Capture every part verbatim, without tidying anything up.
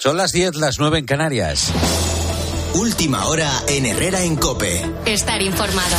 Son las diez, las nueve en Canarias. Última hora en Herrera en COPE. Estar informado.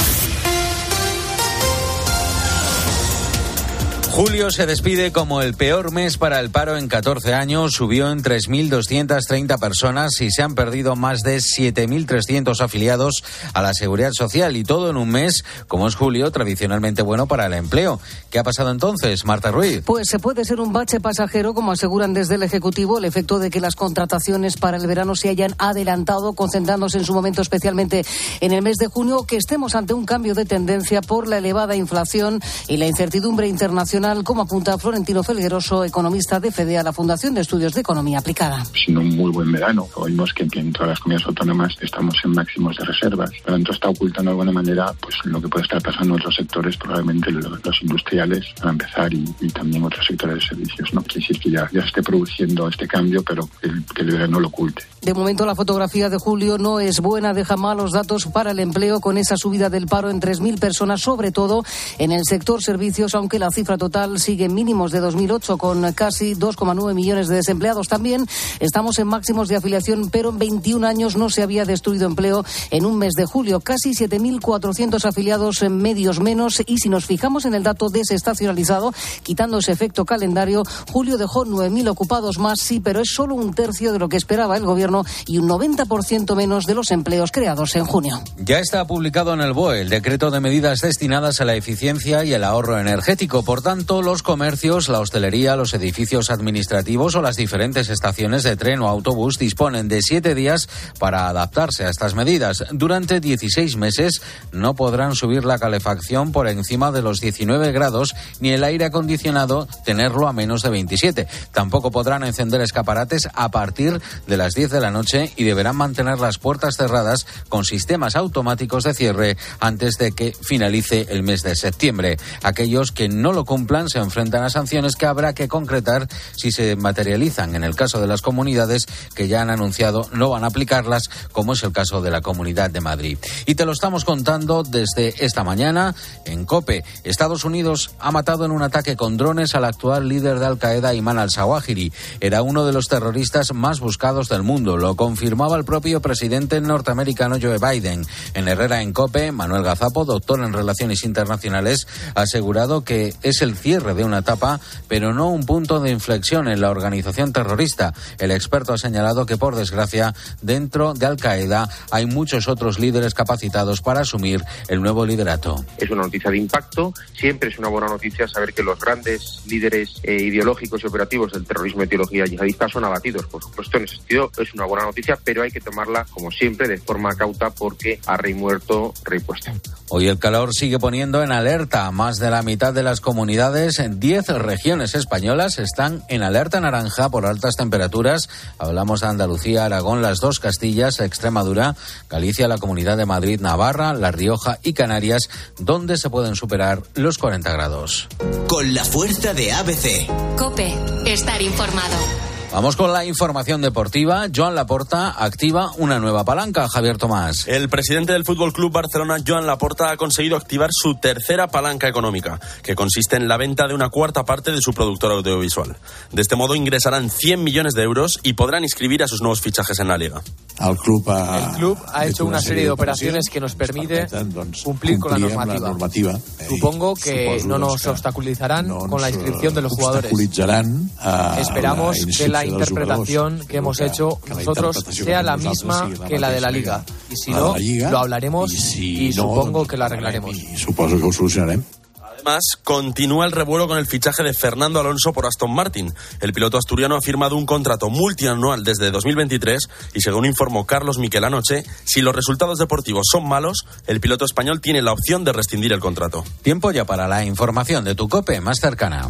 Julio se despide como el peor mes para el paro en catorce años. Subió en tres mil doscientas treinta personas y se han perdido más de siete mil trescientos afiliados a la Seguridad Social. Y todo en un mes, como es julio, tradicionalmente bueno para el empleo. ¿Qué ha pasado entonces, Marta Ruiz? Pues se puede ser un bache pasajero, como aseguran desde el Ejecutivo, el efecto de que las contrataciones para el verano se hayan adelantado, concentrándose en su momento especialmente en el mes de junio, que estemos ante un cambio de tendencia por la elevada inflación y la incertidumbre internacional, como apunta Florentino Felgueroso, economista de FEDEA, la Fundación de Estudios de Economía Aplicada. Siendo un muy buen verano, oímos que en todas las comunidades autónomas estamos en máximos de reservas, por lo tanto está ocultando de alguna manera pues lo que puede estar pasando en otros sectores, probablemente los, los industriales para empezar y, y también otros sectores de servicios, ¿no? Quiere decir que ya, ya se esté produciendo este cambio, pero que el, que el verano lo oculte. De momento la fotografía de julio no es buena, deja malos datos para el empleo, con esa subida del paro en tres mil personas, sobre todo en el sector servicios, aunque la cifra total sigue en mínimos de dos mil ocho, con casi dos coma nueve millones de desempleados. También estamos en máximos de afiliación, pero en veintiún años no se había destruido empleo en un mes de julio. Casi siete mil cuatrocientos afiliados, en medios menos, y si nos fijamos en el dato desestacionalizado, quitando ese efecto calendario, julio dejó nueve mil ocupados más, sí, pero es solo un tercio de lo que esperaba el gobierno y un noventa por ciento menos de los empleos creados en junio. Ya está publicado en el B O E el decreto de medidas destinadas a la eficiencia y el ahorro energético. Por tanto, los comercios, la hostelería, los edificios administrativos o las diferentes estaciones de tren o autobús disponen de siete días para adaptarse a estas medidas. Durante dieciséis meses no podrán subir la calefacción por encima de los diecinueve grados ni el aire acondicionado tenerlo a menos de veintisiete. Tampoco podrán encender escaparates a partir de las diez de la noche y deberán mantener las puertas cerradas con sistemas automáticos de cierre antes de que finalice el mes de septiembre. Aquellos que no lo cumplan se enfrentan a sanciones que habrá que concretar si se materializan. En el caso de las comunidades que ya han anunciado no van a aplicarlas, como es el caso de la Comunidad de Madrid. Y te lo estamos contando desde esta mañana en COPE. Estados Unidos ha matado en un ataque con drones al actual líder de Al-Qaeda, Ayman al-Zawahiri. Era uno de los terroristas más buscados del mundo. Lo confirmaba el propio presidente norteamericano Joe Biden. En Herrera en COPE, Manuel Gazapo, doctor en Relaciones Internacionales, ha asegurado que es el cierre de una etapa, pero no un punto de inflexión en la organización terrorista. El experto ha señalado que, por desgracia, dentro de Al-Qaeda hay muchos otros líderes capacitados para asumir el nuevo liderato. Es una noticia de impacto. Siempre es una buena noticia saber que los grandes líderes eh, ideológicos y operativos del terrorismo y ideología yihadista son abatidos. Por supuesto, en ese sentido es una buena noticia, pero hay que tomarla, como siempre, de forma cauta, porque a rey muerto, rey puesto. Hoy el calor sigue poniendo en alerta a más de la mitad de las comunidades. diez regiones españolas están en alerta naranja por altas temperaturas. Hablamos de Andalucía, Aragón, las dos Castillas, Extremadura, Galicia, la Comunidad de Madrid, Navarra, La Rioja y Canarias, donde se pueden superar los cuarenta grados. Con la fuerza de A B C. COPE, estar informado. Vamos con la información deportiva. Joan Laporta activa una nueva palanca. Javier Tomás. El presidente del Fútbol Club Barcelona, Joan Laporta, ha conseguido activar su tercera palanca económica, que consiste en la venta de una cuarta parte de su productor audiovisual. De este modo ingresarán cien millones de euros y podrán inscribir a sus nuevos fichajes en la Liga. El club ha, el club ha hecho una serie de operaciones que nos permite cumplir con la normativa. La normativa. Supongo que no nos obstaculizarán no con la inscripción de los jugadores. Esperamos que la interpretación que hemos hecho nosotros sea la misma que la de la Liga. Y si no, lo hablaremos y supongo que lo arreglaremos. Supongo que lo solucionaremos. Además, continúa el revuelo con el fichaje de Fernando Alonso por Aston Martin. El piloto asturiano ha firmado un contrato multianual desde dos mil veintitrés y, según informó Carlos Miquel anoche, si los resultados deportivos son malos, el piloto español tiene la opción de rescindir el contrato. Tiempo ya para la información de tu COPE más cercana.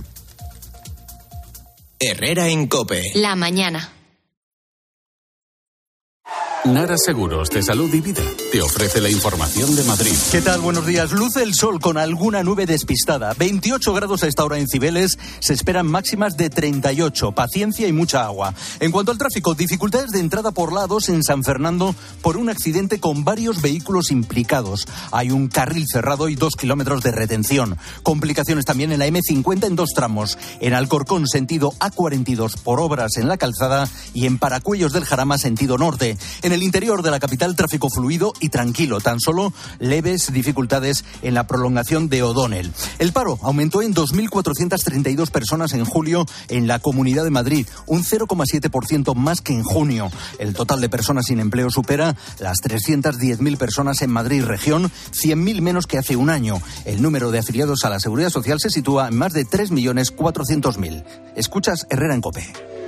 Herrera en COPE. La mañana. Nara Seguros de Salud y Vida te ofrece la información de Madrid. ¿Qué tal? Buenos días. Luce el sol con alguna nube despistada. veintiocho grados a esta hora en Cibeles. Se esperan máximas de treinta y ocho. Paciencia y mucha agua. En cuanto al tráfico, dificultades de entrada por la A dos en San Fernando por un accidente con varios vehículos implicados. Hay un carril cerrado y dos kilómetros de retención. Complicaciones también en la eme cincuenta en dos tramos. En Alcorcón, sentido A cuarenta y dos por obras en la calzada y en Paracuellos del Jarama, sentido norte. En el interior de la capital, tráfico fluido y tranquilo, tan solo leves dificultades en la prolongación de O'Donnell. El paro aumentó en dos mil cuatrocientas treinta y dos personas en julio en la Comunidad de Madrid, un cero coma siete por ciento más que en junio. El total de personas sin empleo supera las trescientas diez mil personas en Madrid región, cien mil menos que hace un año. El número de afiliados a la Seguridad Social se sitúa en más de tres millones cuatrocientos mil. Escuchas Herrera en COPE.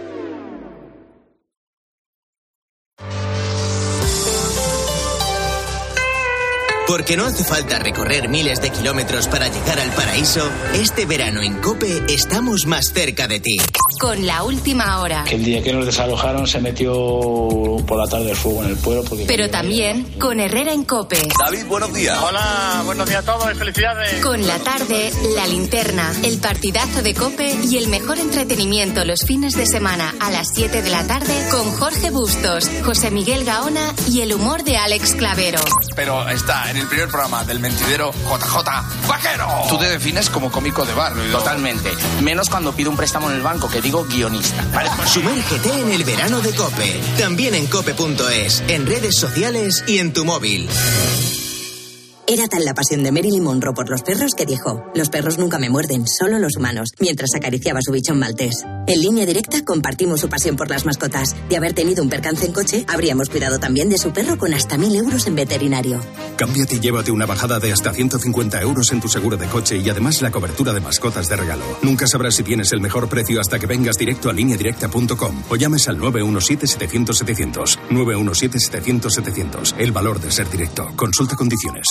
Porque no hace falta recorrer miles de kilómetros para llegar al paraíso, este verano en COPE estamos más cerca de ti. Con La Última Hora. Que el día que nos desalojaron se metió por la tarde el fuego en el pueblo. Porque Pero también con Herrera en COPE. David, buenos días. Hola, buenos días a todos y felicidades. Con La Tarde, La Linterna, el partidazo de COPE y el mejor entretenimiento los fines de semana a las siete de la tarde con Jorge Bustos, José Miguel Gaona y el humor de Alex Clavero. Pero está en el primer programa del mentidero J J Vaquero. Tú te defines como cómico de barrio. Totalmente. Menos cuando pido un préstamo en el banco, que digo guionista. Vale, pues sumérgete en el verano de COPE. También en cope punto es, en redes sociales y en tu móvil. Era tal la pasión de Marilyn Monroe por los perros que dijo: los perros nunca me muerden, solo los humanos, mientras acariciaba su bichón maltés. En Línea Directa compartimos su pasión por las mascotas. De haber tenido un percance en coche, habríamos cuidado también de su perro con hasta mil euros en veterinario. Cámbiate y llévate una bajada de hasta ciento cincuenta euros en tu seguro de coche y además la cobertura de mascotas de regalo. Nunca sabrás si tienes el mejor precio hasta que vengas directo a línea directa punto com o llames al nueve uno siete siete cero cero siete cero cero. nueve uno siete siete cero cero siete cero cero. El valor de ser directo. Consulta condiciones.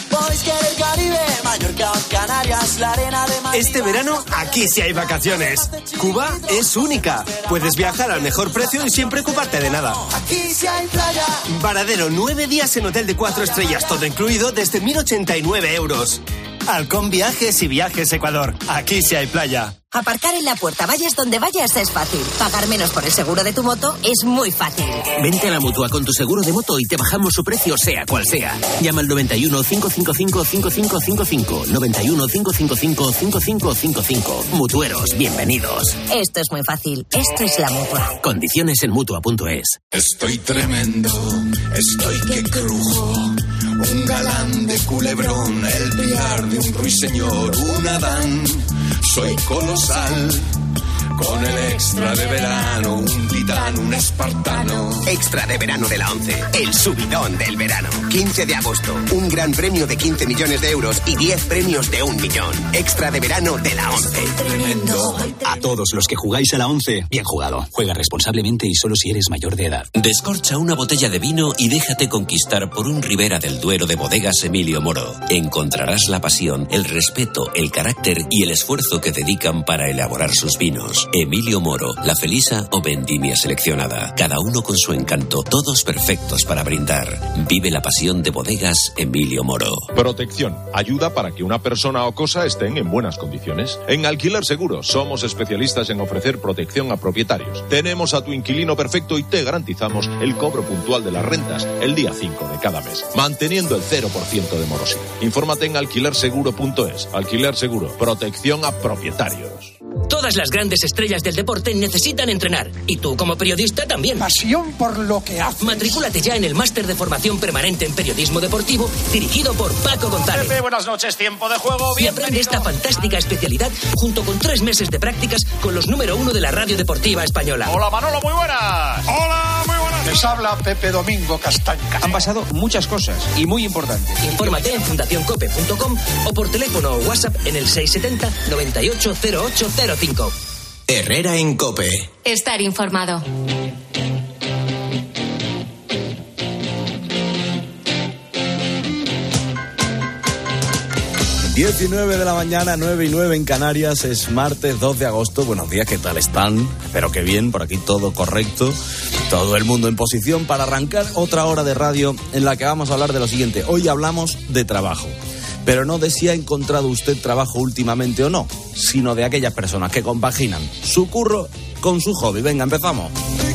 Este verano, aquí sí hay vacaciones. Cuba es única. Puedes viajar al mejor precio y sin preocuparte de nada. Aquí sí hay playa. Varadero, nueve días en hotel de cuatro estrellas, todo incluido, desde mil ochenta y nueve euros. Halcón Viajes y Viajes Ecuador. Aquí sí hay playa. Aparcar en la puerta, vayas donde vayas, es fácil. Pagar menos por el seguro de tu moto es muy fácil. Vente a la Mutua con tu seguro de moto y te bajamos su precio, sea cual sea. Llama al noventa y uno, cinco cinco cinco, cinco cinco cinco cinco. noventa y uno, cinco cinco cinco, cinco cinco cinco cinco. Mutueros, bienvenidos. Esto es muy fácil. Esto es la Mutua. Condiciones en mutua punto es. Estoy tremendo, estoy que crujo. Un galán de culebrón, el piar de un ruiseñor, un Adán. Soy colosal, con el extra de verano, un titán, un espartano. Extra de verano de la ONCE, el subidón del verano. quince de agosto, un gran premio de quince millones de euros y diez premios de un millón. Extra de verano de la ONCE. Tremendo. A todos los que jugáis a la ONCE, bien jugado. Juega responsablemente y solo si eres mayor de edad. Descorcha una botella de vino y déjate conquistar por un Ribera del Duero de Bodegas Emilio Moro. Encontrarás la pasión, el respeto, el carácter y el esfuerzo que dedican para elaborar sus vinos. Emilio Moro, La Felisa o Vendimia Seleccionada. Cada uno con su encanto, todos perfectos para brindar. Vive la pasión de Bodegas Emilio Moro. Protección. Ayuda para que una persona o cosa estén en buenas condiciones. En Alquiler Seguro somos especialistas en ofrecer protección a propietarios. Tenemos a tu inquilino perfecto y te garantizamos el cobro puntual de las rentas el día cinco de cada mes, manteniendo el cero por ciento de morosidad. Infórmate en alquiler seguro punto es. Alquiler Seguro. Protección a propietarios. Todas las grandes estrellas del deporte necesitan entrenar. Y tú, como periodista, también. Pasión por lo que haces. Matricúlate ya en el máster de formación permanente en periodismo deportivo, dirigido por Paco González. Pepe, buenas noches, tiempo de juego. Y aprende esta fantástica especialidad junto con tres meses de prácticas con los número uno de la radio deportiva española. Hola, Manolo, muy buenas. Hola, muy buenas. Les habla Pepe Domingo Castaño. Han pasado muchas cosas y muy importantes. Infórmate en fundación cope punto com o por teléfono o WhatsApp en el seiscientos setenta, noventa y ocho, cero ocho cero cinco. Herrera en COPE. Estar informado. diecinueve de la mañana, nueve y nueve en Canarias, es martes dos de agosto. Buenos días, ¿qué tal están? Espero que bien, por aquí todo correcto, Todo el mundo en posición para arrancar otra hora de radio en la que vamos a hablar de lo siguiente. Hoy hablamos de trabajo, pero no de si ha encontrado usted trabajo últimamente o no, sino de aquellas personas que compaginan su curro con su hobby. Venga, empezamos.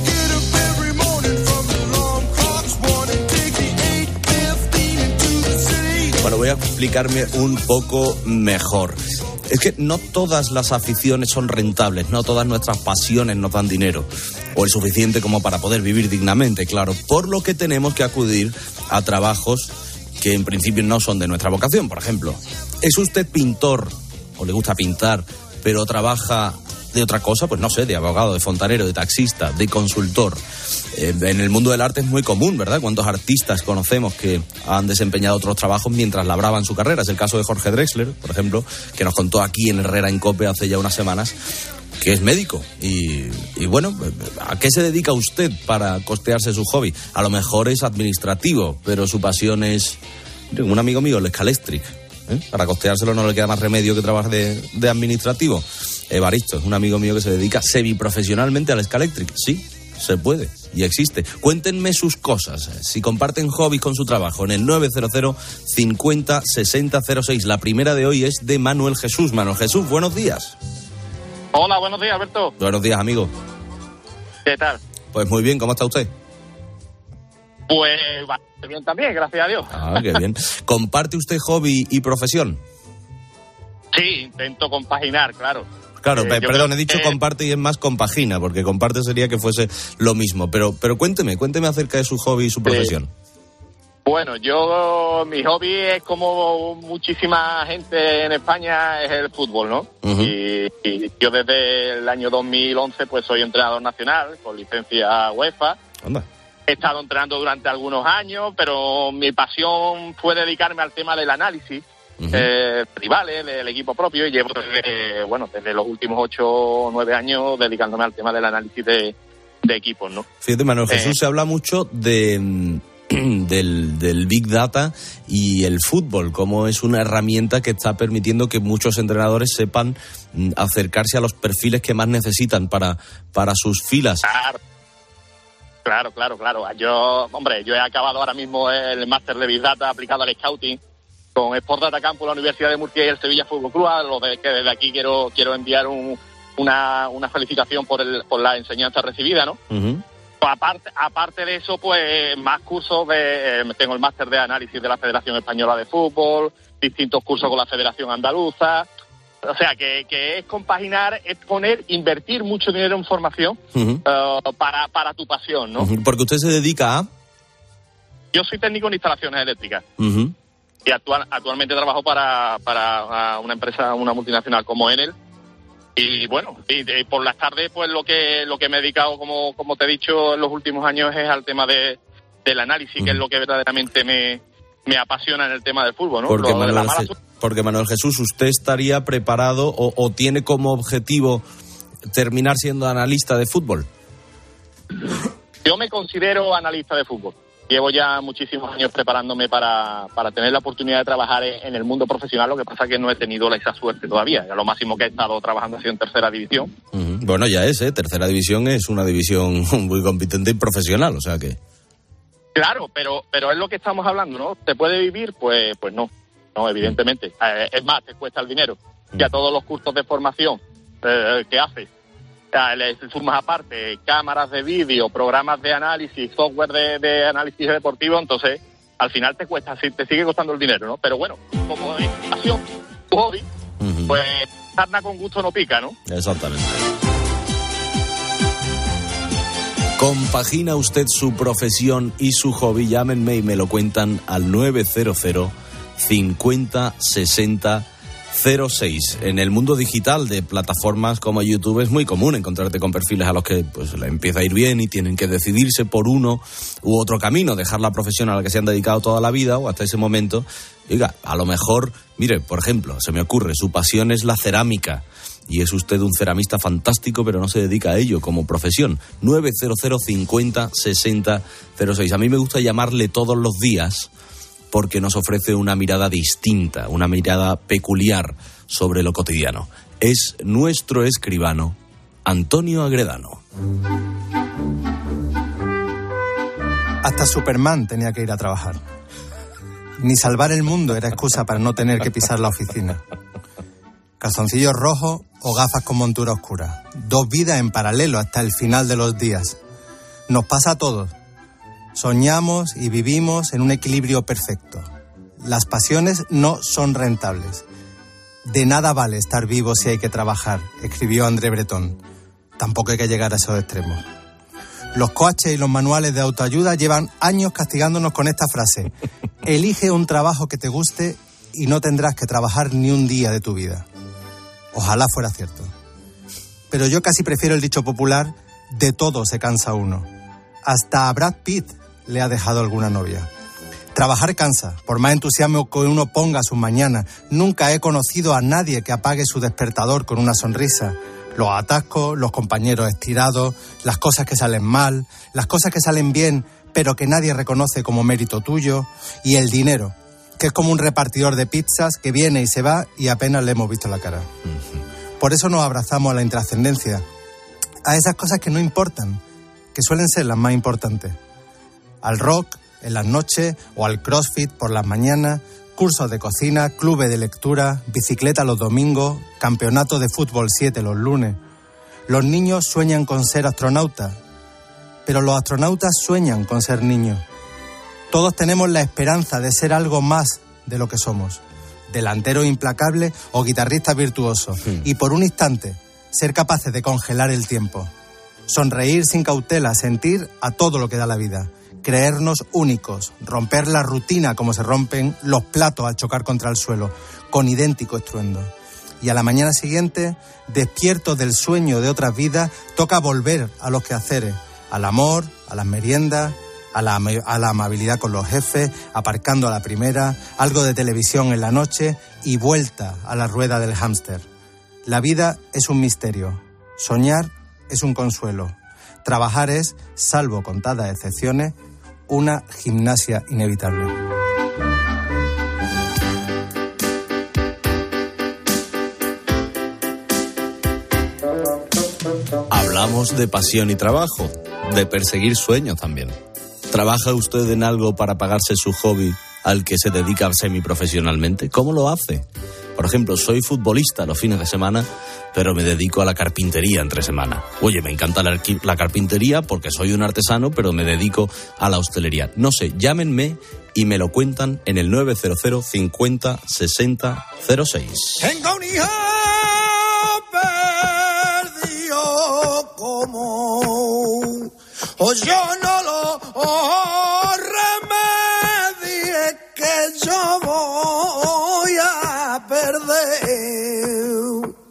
Bueno, voy a explicarme un poco mejor. Es que no todas las aficiones son rentables, no todas nuestras pasiones nos dan dinero, o el suficiente como para poder vivir dignamente, claro, por lo que tenemos que acudir a trabajos que en principio no son de nuestra vocación. Por ejemplo, ¿es usted pintor o le gusta pintar, pero trabaja de otra cosa? Pues no sé, de abogado, de fontanero, de taxista, de consultor. Eh, en el mundo del arte es muy común, ¿verdad? ¿Cuántos artistas conocemos que han desempeñado otros trabajos mientras labraban su carrera? Es el caso de Jorge Drexler, por ejemplo, que nos contó aquí en Herrera en COPE hace ya unas semanas, que es médico. Y, y bueno, ¿a qué se dedica usted para costearse su hobby? A lo mejor es administrativo, pero su pasión es... Un amigo mío, el Scalestric, ¿eh? Para costeárselo no le queda más remedio que trabajar de, de administrativo. Evaristo es un amigo mío que se dedica semiprofesionalmente al Scalestric. Sí, se puede y existe. Cuéntenme sus cosas, si comparten hobbies con su trabajo, en el nueve cero cero cincuenta sesenta cero seis. La primera de hoy es de Manuel Jesús. Manuel Jesús, buenos días. Hola, buenos días, Alberto. Buenos días, amigo. ¿Qué tal? Pues muy bien, ¿cómo está usted? Pues bastante bien también, gracias a Dios. Ah, qué bien. ¿Comparte usted hobby y profesión? Sí, intento compaginar, claro. Claro, eh, perdón, he dicho que... comparte y es más compagina, porque comparte sería que fuese lo mismo. Pero pero cuénteme, cuénteme acerca de su hobby y su profesión. Sí. Bueno, yo, mi hobby es como muchísima gente en España, es el fútbol, ¿no? Uh-huh. y, y yo desde el año dos mil once pues soy entrenador nacional, con licencia UEFA. Anda. He estado entrenando durante algunos años, pero mi pasión fue dedicarme al tema del análisis. Uh-huh. Eh, rivales del equipo propio, y llevo desde, bueno, desde los últimos ocho o nueve años dedicándome al tema del análisis de, de equipos, ¿no? Fíjate, Manuel eh, Jesús, se habla mucho de del, del Big Data y el fútbol, como es una herramienta que está permitiendo que muchos entrenadores sepan acercarse a los perfiles que más necesitan para, para sus filas. Claro. Claro, claro, claro. Yo, hombre, yo he acabado ahora mismo el máster de Big Data aplicado al Scouting con Sport Data Campus, la Universidad de Murcia y el Sevilla Fútbol Club, a lo de que desde aquí quiero quiero enviar un, una, una felicitación por el por la enseñanza recibida, ¿no? Uh-huh. Pues aparte, aparte de eso, pues más cursos de... Eh, tengo el máster de análisis de la Federación Española de Fútbol, distintos cursos con la Federación Andaluza. O sea, que, que es compaginar, es poner, invertir mucho dinero en formación uh-huh. uh, para, para tu pasión, ¿no? Uh-huh. Porque usted se dedica a... Yo soy técnico en instalaciones eléctricas. Uh-huh. Y actual, actualmente trabajo para, para una empresa, una multinacional como Enel. Y bueno, y, y por las tardes, pues lo que lo que me he dedicado, como, como te he dicho, en los últimos años es al tema de del análisis, uh-huh. que es lo que verdaderamente me, me apasiona en el tema del fútbol, ¿no? Porque, lo Manuel, de la mala... porque Manuel Jesús, ¿usted estaría preparado o, o tiene como objetivo terminar siendo analista de fútbol? Yo me considero analista de fútbol. Llevo ya muchísimos años preparándome para, para tener la oportunidad de trabajar en el mundo profesional, lo que pasa es que no he tenido esa suerte todavía. Ya lo máximo que he estado trabajando ha sido en tercera división. Uh-huh. Bueno, ya es, ¿eh? Tercera división es una división muy competente y profesional, o sea que... Claro, pero pero es lo que estamos hablando, ¿no? ¿Se puede vivir? Pues pues no, no, evidentemente. Eh, es más, te cuesta el dinero. Ya todos los cursos de formación eh, que haces, le sumas aparte cámaras de vídeo, programas de análisis, software de, de análisis deportivo, entonces al final te cuesta, te sigue costando el dinero, ¿no? Pero bueno, como es pasión, hobby, uh-huh. pues sarna con gusto no pica, ¿no? Exactamente. ¿Compagina usted su profesión y su hobby? Llámenme y me lo cuentan al nueve cero cero cincuenta sesenta cero seis. En el mundo digital de plataformas como YouTube es muy común encontrarte con perfiles a los que pues le empieza a ir bien y tienen que decidirse por uno u otro camino, dejar la profesión a la que se han dedicado toda la vida o hasta ese momento. Oiga, a lo mejor, mire, por ejemplo, se me ocurre, su pasión es la cerámica y es usted un ceramista fantástico, pero no se dedica a ello como profesión. nueve cero cero cincuenta sesenta cero seis. A mí me gusta llamarle todos los días porque nos ofrece una mirada distinta, una mirada peculiar sobre lo cotidiano. Es nuestro escribano, Antonio Agredano. Hasta Superman tenía que ir a trabajar. Ni salvar el mundo era excusa para no tener que pisar la oficina. Calzoncillos rojos o gafas con montura oscura. Dos vidas en paralelo hasta el final de los días. Nos pasa a todos. Soñamos y vivimos en un equilibrio perfecto. Las pasiones no son rentables. De nada vale estar vivo si hay que trabajar, escribió André Breton. Tampoco hay que llegar a esos extremos. Los coaches y los manuales de autoayuda llevan años castigándonos con esta frase. Elige un trabajo que te guste y no tendrás que trabajar ni un día de tu vida. Ojalá fuera cierto. Pero yo casi prefiero el dicho popular, de todo se cansa uno. Hasta a Brad Pitt le ha dejado alguna novia. Trabajar cansa, por más entusiasmo que uno ponga a sus mañanas. Nunca he conocido a nadie que apague su despertador con una sonrisa. Los atascos, los compañeros estirados, las cosas que salen mal, las cosas que salen bien, pero que nadie reconoce como mérito tuyo, y el dinero, que es como un repartidor de pizzas que viene y se va y apenas le hemos visto la cara. Por eso nos abrazamos a la intrascendencia, a esas cosas que no importan, que suelen ser las más importantes. Al rock en las noches o al crossfit por las mañanas, cursos de cocina, clubes de lectura, bicicleta los domingos, campeonato de fútbol siete los lunes. Los niños sueñan con ser astronautas, pero los astronautas sueñan con ser niños. Todos tenemos la esperanza de ser algo más de lo que somos, delantero implacable o guitarrista virtuoso, sí. Y por un instante ser capaces de congelar el tiempo, sonreír sin cautela, sentir a todo lo que da la vida, creernos únicos, romper la rutina como se rompen los platos al chocar contra el suelo, con idéntico estruendo. Y a la mañana siguiente, despiertos del sueño de otras vidas, toca volver a los quehaceres, al amor, a las meriendas, a la, a la amabilidad con los jefes, aparcando a la primera, algo de televisión en la noche y vuelta a la rueda del hámster. La vida es un misterio, soñar es un consuelo, trabajar es, salvo contadas excepciones, una gimnasia inevitable. Hablamos de pasión y trabajo, de perseguir sueños también. ¿Trabaja usted en algo para pagarse su hobby al que se dedica semiprofesionalmente? ¿Cómo lo hace? Por ejemplo, soy futbolista los fines de semana, pero me dedico a la carpintería entre semana. Oye, me encanta la, la carpintería porque soy un artesano, pero me dedico a la hostelería. No sé, llámenme y me lo cuentan en el nueve cero cero cincuenta sesenta cero seis. Tengo un hijo perdido como o yo no lo oh, remedie que yo voy a perder.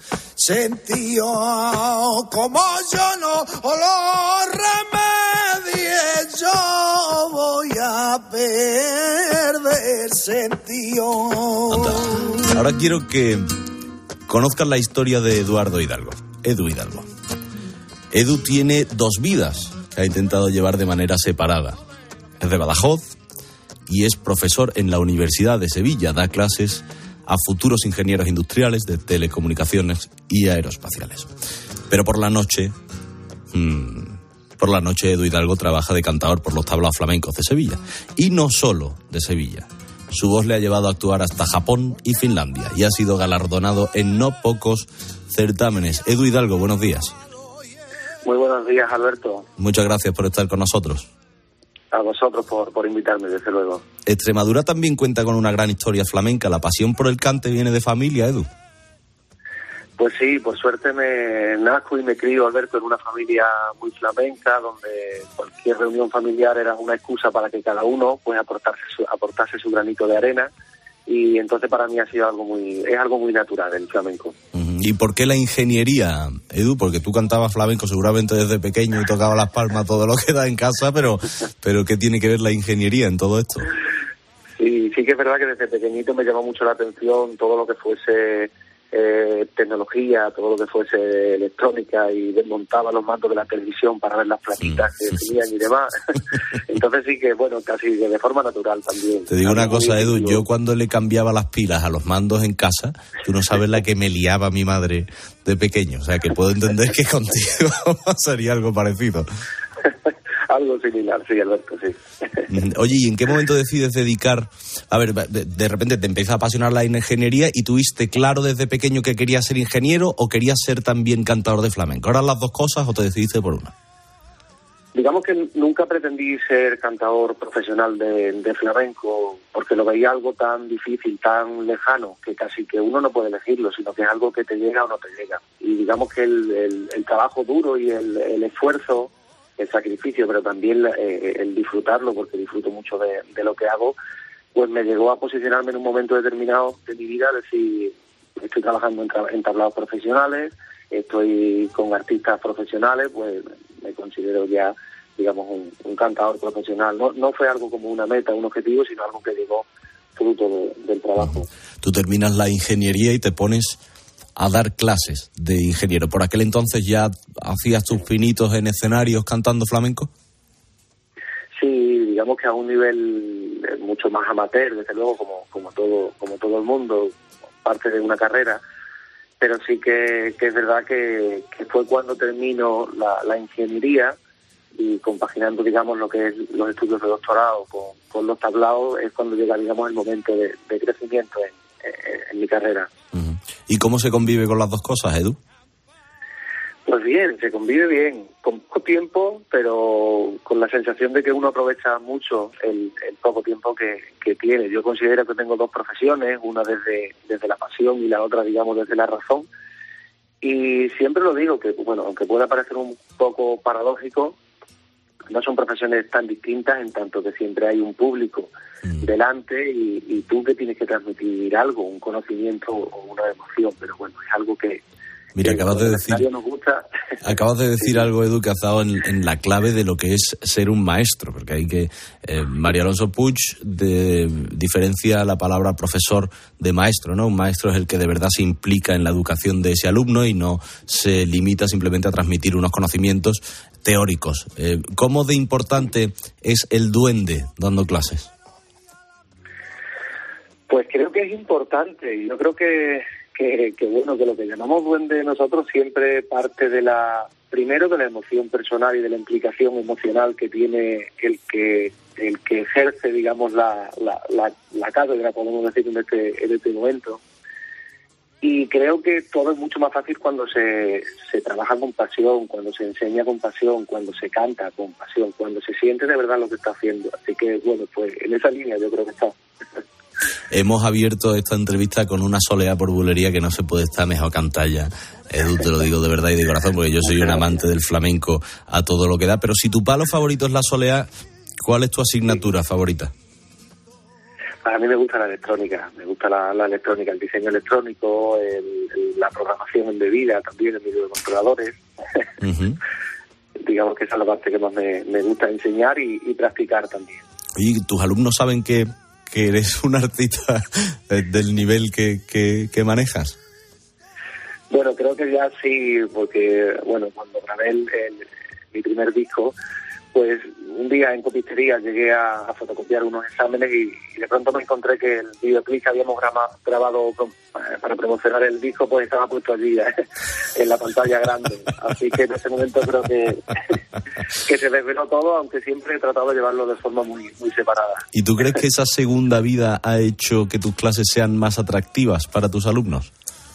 Sentió como yo no lo remedie, yo voy a perder. Sentió. Ahora quiero que conozcan la historia de Eduardo Hidalgo, Edu Hidalgo. Edu tiene dos vidas que ha intentado llevar de manera separada. Es de Badajoz y es profesor en la Universidad de Sevilla. Da clases a futuros ingenieros industriales de telecomunicaciones y aeroespaciales. Pero por la noche, mmm, por la noche Edu Hidalgo trabaja de cantador por los tablaos flamencos de Sevilla. Y no solo de Sevilla. Su voz le ha llevado a actuar hasta Japón y Finlandia y ha sido galardonado en no pocos certámenes. Edu Hidalgo, buenos días. Muy buenos días, Alberto. Muchas gracias por estar con nosotros. A vosotros por, por invitarme, desde luego. Extremadura también cuenta con una gran historia flamenca. La pasión por el cante viene de familia, Edu. Pues sí, por suerte me nazco y me crío, Alberto, en una familia muy flamenca, donde cualquier reunión familiar era una excusa para que cada uno pues aportase su, aportase su granito de arena. Y entonces para mí ha sido algo muy, es algo muy natural el flamenco. ¿Y por qué la ingeniería, Edu? Porque tú cantabas flamenco seguramente desde pequeño y tocabas las palmas todo lo que da en casa, pero, pero ¿qué tiene que ver la ingeniería en todo esto? Sí, sí que es verdad que desde pequeñito me llamó mucho la atención todo lo que fuese eh, tecnología, todo lo que fuese electrónica, y desmontaba los mandos de la televisión para ver las plaquitas que tenían y demás. Entonces sí que, bueno, casi de forma natural también. Te digo una cosa, Edu, yo cuando le cambiaba las pilas a los mandos en casa, tú no sabes la que me liaba mi madre de pequeño, o sea que puedo entender que contigo sería algo parecido. Algo similar, sí, Alberto, sí. Oye, ¿y en qué momento decides dedicar? A ver, de, de repente te empieza a apasionar la ingeniería y tuviste claro desde pequeño que querías ser ingeniero o querías ser también cantador de flamenco. ¿Eran las dos cosas o te decidiste por una? Digamos que nunca pretendí ser cantador profesional de, de flamenco porque lo veía algo tan difícil, tan lejano, que casi que uno no puede elegirlo, sino que es algo que te llega o no te llega. Y digamos que el, el, el trabajo duro y el, el esfuerzo, el sacrificio, pero también eh, el disfrutarlo, porque disfruto mucho de, de lo que hago, pues me llegó a posicionarme en un momento determinado de mi vida, decir, estoy trabajando en, tra- en tablaos profesionales, estoy con artistas profesionales, pues me considero ya, digamos, un, un cantador profesional. No, no fue algo como una meta, un objetivo, sino algo que llegó fruto de, del trabajo. Tú terminas la ingeniería y te pones a dar clases de ingeniero. ¿Por aquel entonces ya hacías tus pinitos en escenarios cantando flamenco? Sí, digamos que a un nivel mucho más amateur, desde luego, como, como todo, como todo el mundo, parte de una carrera, pero sí que, que es verdad que, que fue cuando termino la, la ingeniería y compaginando, digamos, lo que es los estudios de doctorado con, con los tablaos, es cuando llega, digamos, el momento de, de crecimiento en, en, en mi carrera. Uh-huh. ¿Y cómo se convive con las dos cosas, Edu? Pues bien, se convive bien, con poco tiempo, pero con la sensación de que uno aprovecha mucho el, el poco tiempo que, que tiene. Yo considero que tengo dos profesiones, una desde, desde la pasión y la otra, digamos, desde la razón. Y siempre lo digo, que bueno, aunque pueda parecer un poco paradójico, no son profesiones tan distintas en tanto que siempre hay un público mm. delante y, y tú que tienes que transmitir algo, un conocimiento o una emoción, pero bueno, es algo que... Mira, acabas de decir, nos gusta. acabas de decir sí. algo, Edu, que has dado en, en la clave de lo que es ser un maestro, porque hay que eh, María Alonso Puig de, diferencia la palabra profesor de maestro, ¿no? Un maestro es el que de verdad se implica en la educación de ese alumno y no se limita simplemente a transmitir unos conocimientos teóricos. Eh, ¿Cómo de importante es el duende dando clases? Pues creo que es importante. Yo creo que Que, que bueno, que lo que llamamos duende nosotros siempre parte de la, primero de la emoción personal y de la implicación emocional que tiene el que el que ejerce, digamos, la, la, la, la cátedra, podemos decir, en este, en este momento. Y creo que todo es mucho más fácil cuando se, se trabaja con pasión, cuando se enseña con pasión, cuando se canta con pasión, cuando se siente de verdad lo que está haciendo. Así que, bueno, pues en esa línea yo creo que está. Hemos abierto esta entrevista con una soleá por bulería que no se puede estar mejor cantar ya. Edu, te lo digo de verdad y de corazón, porque yo soy un amante del flamenco a todo lo que da. Pero si tu palo favorito es la soleá, ¿cuál es tu asignatura favorita? A mí me gusta la electrónica, me gusta la, la electrónica, el diseño electrónico, el, el, la programación embebida también en videocontroladores. Uh-huh. Digamos que esa es la parte que más me, me gusta enseñar y, y practicar también. Oye, ¿tus alumnos saben que... que eres un artista del nivel que, que, que manejas? Bueno, creo que ya sí, porque, bueno, cuando grabé el, el, mi primer disco, pues un día en copistería llegué a, a fotocopiar unos exámenes y, y de pronto me encontré que el videoclip que habíamos grabado, grabado para promocionar el disco pues estaba puesto allí en la pantalla grande. Así que en ese momento creo que, que se desveló todo, aunque siempre he tratado de llevarlo de forma muy, muy separada. ¿Y tú crees que esa segunda vida ha hecho que tus clases sean más atractivas para tus alumnos?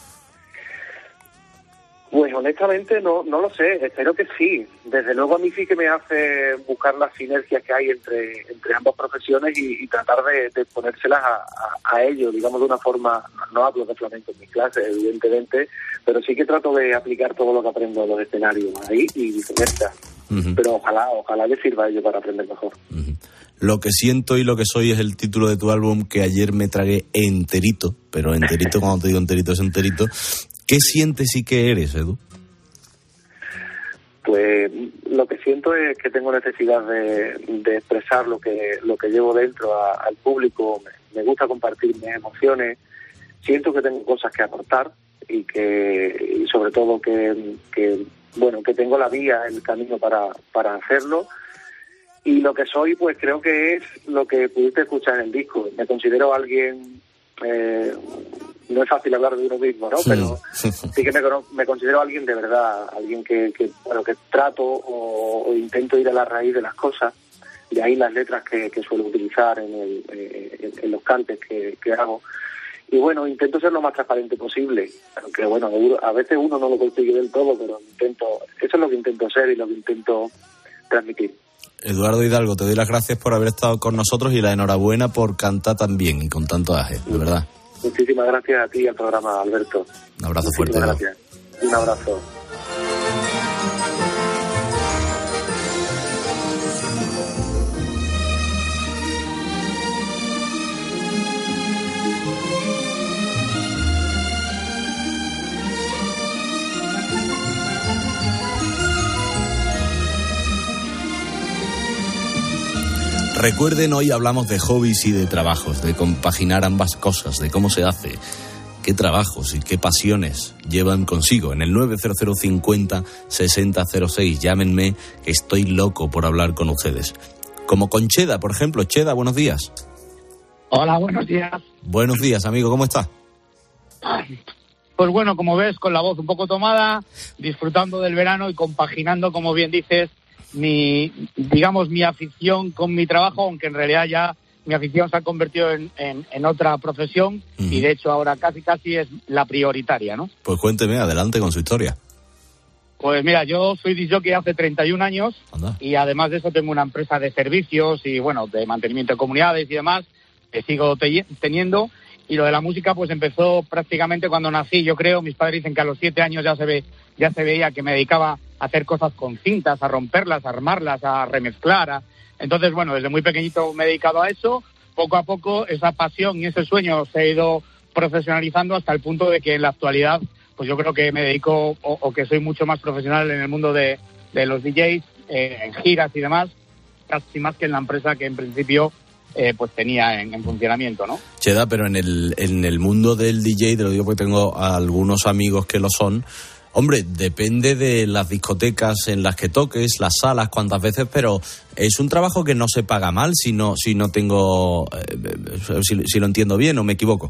Pues honestamente no no lo sé, espero que sí. Desde luego a mí sí que me hace buscar las sinergias que hay entre entre ambas profesiones y, y tratar de, de ponérselas a, a, a ellos, digamos, de una forma. No hablo de flamenco en mis clases, evidentemente, pero sí que trato de aplicar todo lo que aprendo en los escenarios ahí y viceversa. Uh-huh. Pero ojalá, ojalá les sirva a ellos para aprender mejor. Uh-huh. Lo que siento y lo que soy es el título de tu álbum que ayer me tragué enterito, pero enterito, cuando te digo enterito es enterito. ¿Qué sientes y qué eres, Edu? Pues lo que siento es que tengo necesidad de, de expresar lo que lo que llevo dentro a, al público. Me, me gusta compartir mis emociones. Siento que tengo cosas que aportar y que y sobre todo que, que bueno que tengo la vía, el camino para para hacerlo. Y lo que soy, pues creo que es lo que pudiste escuchar en el disco. Me considero alguien eh, no es fácil hablar de uno mismo, ¿no? Pero sí que me, me considero alguien de verdad, alguien que, que bueno, que trato o, o intento ir a la raíz de las cosas. De ahí las letras que, que suelo utilizar en, el, en, en los cantes que, que hago. Y bueno, intento ser lo más transparente posible, aunque bueno, a veces uno no lo consigue del todo, pero intento, eso es lo que intento ser y lo que intento transmitir. Eduardo Hidalgo, te doy las gracias por haber estado con nosotros y la enhorabuena por cantar tan bien y con tanto aje, de verdad. Muchísimas gracias a ti y al programa, Alberto. Un abrazo Muchísimas fuerte. Gracias. Un abrazo. Recuerden, hoy hablamos de hobbies y de trabajos, de compaginar ambas cosas, de cómo se hace, qué trabajos y qué pasiones llevan consigo. En el nueve cero cero cincuenta sesenta cero seis, llámenme, que estoy loco por hablar con ustedes. Como con Cheda, por ejemplo. Cheda, buenos días. Hola, buenos días. Buenos días, amigo, ¿cómo estás? Pues bueno, como ves, con la voz un poco tomada, disfrutando del verano y compaginando, como bien dices, mi, digamos, mi afición con mi trabajo, aunque en realidad ya mi afición se ha convertido en, en, en otra profesión uh-huh. y de hecho ahora casi casi es la prioritaria, ¿no? Pues cuénteme, adelante con su historia. Pues mira, yo soy disc jockey hace treinta y un años. Anda. Y además de eso tengo una empresa de servicios y bueno, de mantenimiento de comunidades y demás, que sigo te- teniendo. Y lo de la música pues empezó prácticamente cuando nací, yo creo. Mis padres dicen que a los siete años ya se ve, ya se veía que me dedicaba a hacer cosas con cintas, a romperlas, a armarlas, a remezclar. A... Entonces, bueno, desde muy pequeñito me he dedicado a eso. Poco a poco esa pasión y ese sueño se ha ido profesionalizando hasta el punto de que en la actualidad, pues yo creo que me dedico o, o que soy mucho más profesional en el mundo de, de los D Js, eh, en giras y demás, casi más que en la empresa que en principio Eh, pues tenía en, en funcionamiento, ¿no? Cheda, pero en el, en el mundo del D J, te lo digo porque tengo a algunos amigos que lo son, hombre, depende de las discotecas en las que toques, las salas, cuántas veces, pero es un trabajo que no se paga mal si no, si no tengo, eh, si, si lo entiendo bien o me equivoco.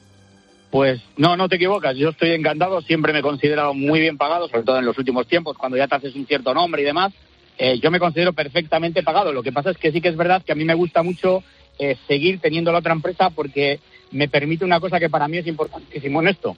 Pues no, no te equivocas, yo estoy encantado, siempre me he considerado muy bien pagado, sobre todo en los últimos tiempos, cuando ya te haces un cierto nombre y demás. Eh, yo me considero perfectamente pagado. Lo que pasa es que sí que es verdad que a mí me gusta mucho eh, seguir teniendo la otra empresa porque me permite una cosa que para mí es importantísimo en esto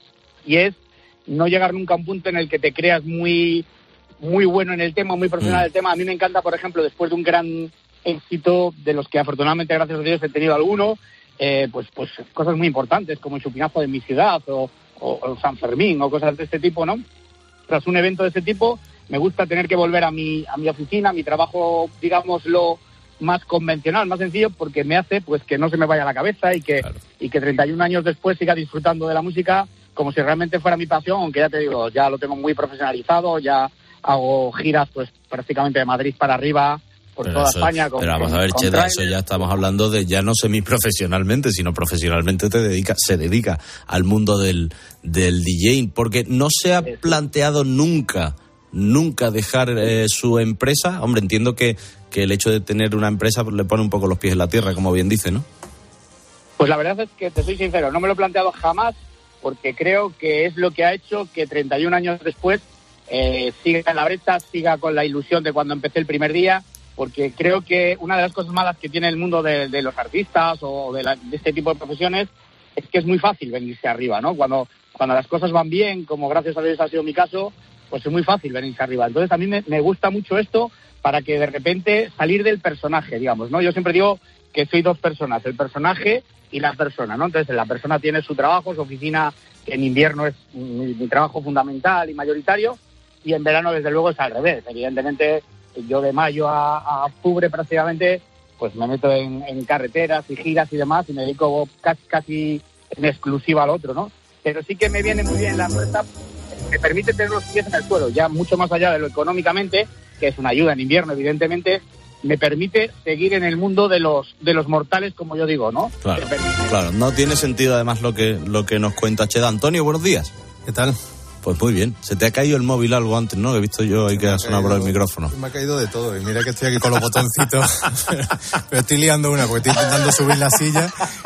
y es no llegar nunca a un punto en el que te creas muy muy bueno en el tema, muy profesional en el tema. A mí me encanta, por ejemplo, después de un gran éxito de los que afortunadamente, gracias a Dios, he tenido alguno, eh, pues pues cosas muy importantes como el Chupinazo de mi ciudad o, o, o San Fermín o cosas de este tipo, ¿no? Tras un evento de este tipo me gusta tener que volver a mi a mi oficina, a mi trabajo, digámoslo, más convencional, más sencillo, porque me hace pues que no se me vaya la cabeza y que claro. y que treinta y un años después siga disfrutando de la música como si realmente fuera mi pasión, aunque ya te digo, ya lo tengo muy profesionalizado, ya hago giras pues prácticamente de Madrid para arriba, por pero toda eso, España. Con, pero vamos a ver, Cheda, eso ya estamos hablando de ya no semiprofesionalmente, sino profesionalmente te dedica, se dedica al mundo del, del DJing, porque no se ha planteado nunca nunca dejar eh, su empresa. Hombre, entiendo que, que el hecho de tener una empresa le pone un poco los pies en la tierra, como bien dice, ¿no? Pues la verdad es que te soy sincero, no me lo he planteado jamás, porque creo que es lo que ha hecho que treinta y un años después eh, siga en la brecha, siga con la ilusión de cuando empecé el primer día, porque creo que una de las cosas malas que tiene el mundo de, de los artistas o de, la, de este tipo de profesiones es que es muy fácil venirse arriba, ¿no? Cuando, cuando las cosas van bien, como gracias a Dios ha sido mi caso, pues es muy fácil venirse arriba. Entonces a mí me, me gusta mucho esto para que de repente salir del personaje, digamos, ¿no? Yo siempre digo que soy dos personas, el personaje y la persona, ¿no? Entonces la persona tiene su trabajo, su oficina, que en invierno es mi, mi trabajo fundamental y mayoritario, y en verano desde luego es al revés. Evidentemente yo de mayo a, a octubre prácticamente pues me meto en, en carreteras y giras y demás y me dedico casi, casi en exclusiva al otro, ¿no? Pero sí que me viene muy bien la empresa, me permite tener los pies en el suelo, ya mucho más allá de lo económicamente, que es una ayuda en invierno, evidentemente, me permite seguir en el mundo de los de los mortales, como yo digo, ¿no? Claro, claro, no tiene sentido además lo que lo que nos cuenta Cheda. Antonio, buenos días. ¿Qué tal? Pues muy bien. Se te ha caído el móvil algo antes, ¿no? Que he visto yo ahí que ha sonado por el micrófono. Me ha caído de todo. Y mira que estoy aquí con los botoncitos. Pero estoy liando una porque estoy intentando subir la silla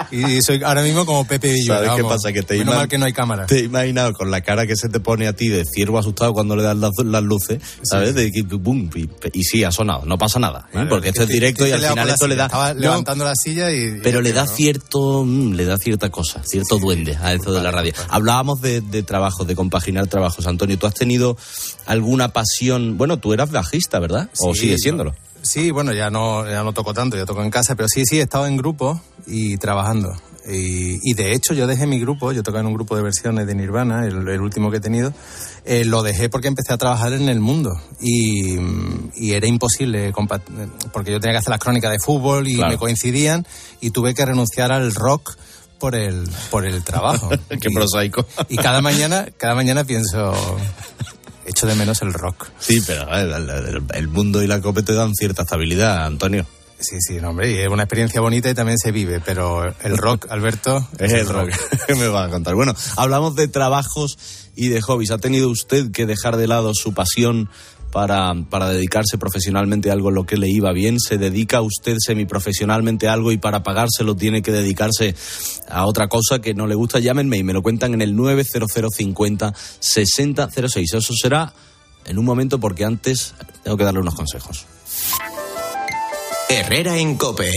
Y soy ahora mismo como Pepe Villuela. ¿Sabes qué vamos. pasa? Que te Menos ima- mal que no hay cámara. Te he imaginado con la cara que se te pone a ti de ciervo asustado cuando le das las, las luces, ¿sabes? De que, boom, y, y sí, ha sonado, no pasa nada, ¿eh? Vale, porque esto es directo y al final esto le da... Estaba no, levantando la silla y... pero y le da ¿no? cierto, mm, le da cierta cosa, cierto sí, duende a esto de la radio. Hablábamos de, de trabajo, de compaginar trabajos. Antonio, ¿tú has tenido alguna pasión? Bueno, tú eras bajista, ¿verdad? ¿O Sí, sigues siéndolo? Sí, bueno, ya no, ya no toco tanto, ya toco en casa, pero sí, sí, he estado en grupo y trabajando. Y, y de hecho yo dejé mi grupo, yo tocaba en un grupo de versiones de Nirvana, el, el último que he tenido, eh, lo dejé porque empecé a trabajar en el mundo y, y era imposible, compa- porque yo tenía que hacer las crónicas de fútbol y Claro. me coincidían y tuve que renunciar al rock por el, por el trabajo. Qué prosaico. Y cada mañana, cada mañana pienso... Echo de menos el rock. Sí, pero el, el, el mundo y la COPE te dan cierta estabilidad, Antonio. Sí, sí, no, hombre, y es una experiencia bonita y también se vive, pero el rock, Alberto... Es el rock. ¿Qué me vas a contar? Bueno, hablamos de trabajos y de hobbies. ¿Ha tenido usted que dejar de lado su pasión para, para dedicarse profesionalmente a algo en lo que le iba bien? ¿Se dedica usted semiprofesionalmente a algo y para pagárselo tiene que dedicarse a otra cosa que no le gusta? Llámenme y me lo cuentan en el nueve cero cero cincuenta sesenta cero seis. Eso será en un momento porque antes tengo que darle unos consejos. Herrera en COPE.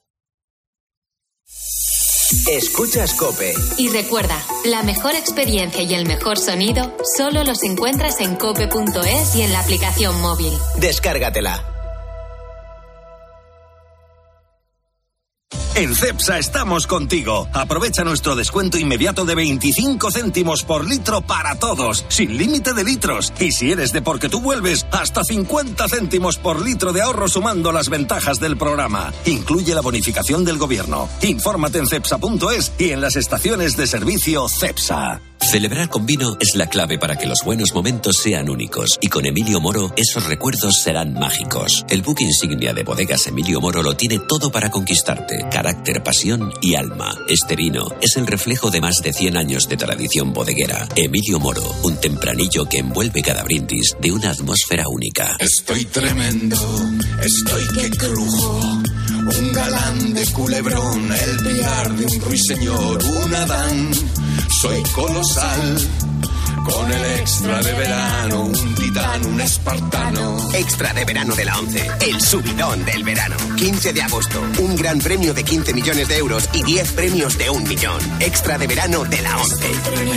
Escuchas COPE. Y recuerda, la mejor experiencia y el mejor sonido solo los encuentras en cope punto es y en la aplicación móvil. Descárgatela. En Cepsa estamos contigo. Aprovecha nuestro descuento inmediato de veinticinco céntimos por litro para todos, sin límite de litros. Y si eres de Porque Tú Vuelves, hasta cincuenta céntimos por litro de ahorro sumando las ventajas del programa. Incluye la bonificación del gobierno. Infórmate en cepsa punto es y en las estaciones de servicio Cepsa. Celebrar con vino es la clave para que los buenos momentos sean únicos y con Emilio Moro esos recuerdos serán mágicos. El buque insignia de Bodegas Emilio Moro lo tiene todo para conquistarte: carácter, pasión y alma. Este vino es el reflejo de más de cien años de tradición bodeguera. Emilio Moro, un tempranillo que envuelve cada brindis de una atmósfera única. Estoy tremendo, estoy que crujo. Un galán de culebrón, el piar de un ruiseñor, un Adán. Soy colosal, con el extra de verano, un titán, un espartano. Extra de verano de la ONCE, el subidón del verano. quince de agosto, un gran premio de quince millones de euros y diez premios de un millón. Extra de verano de la ONCE.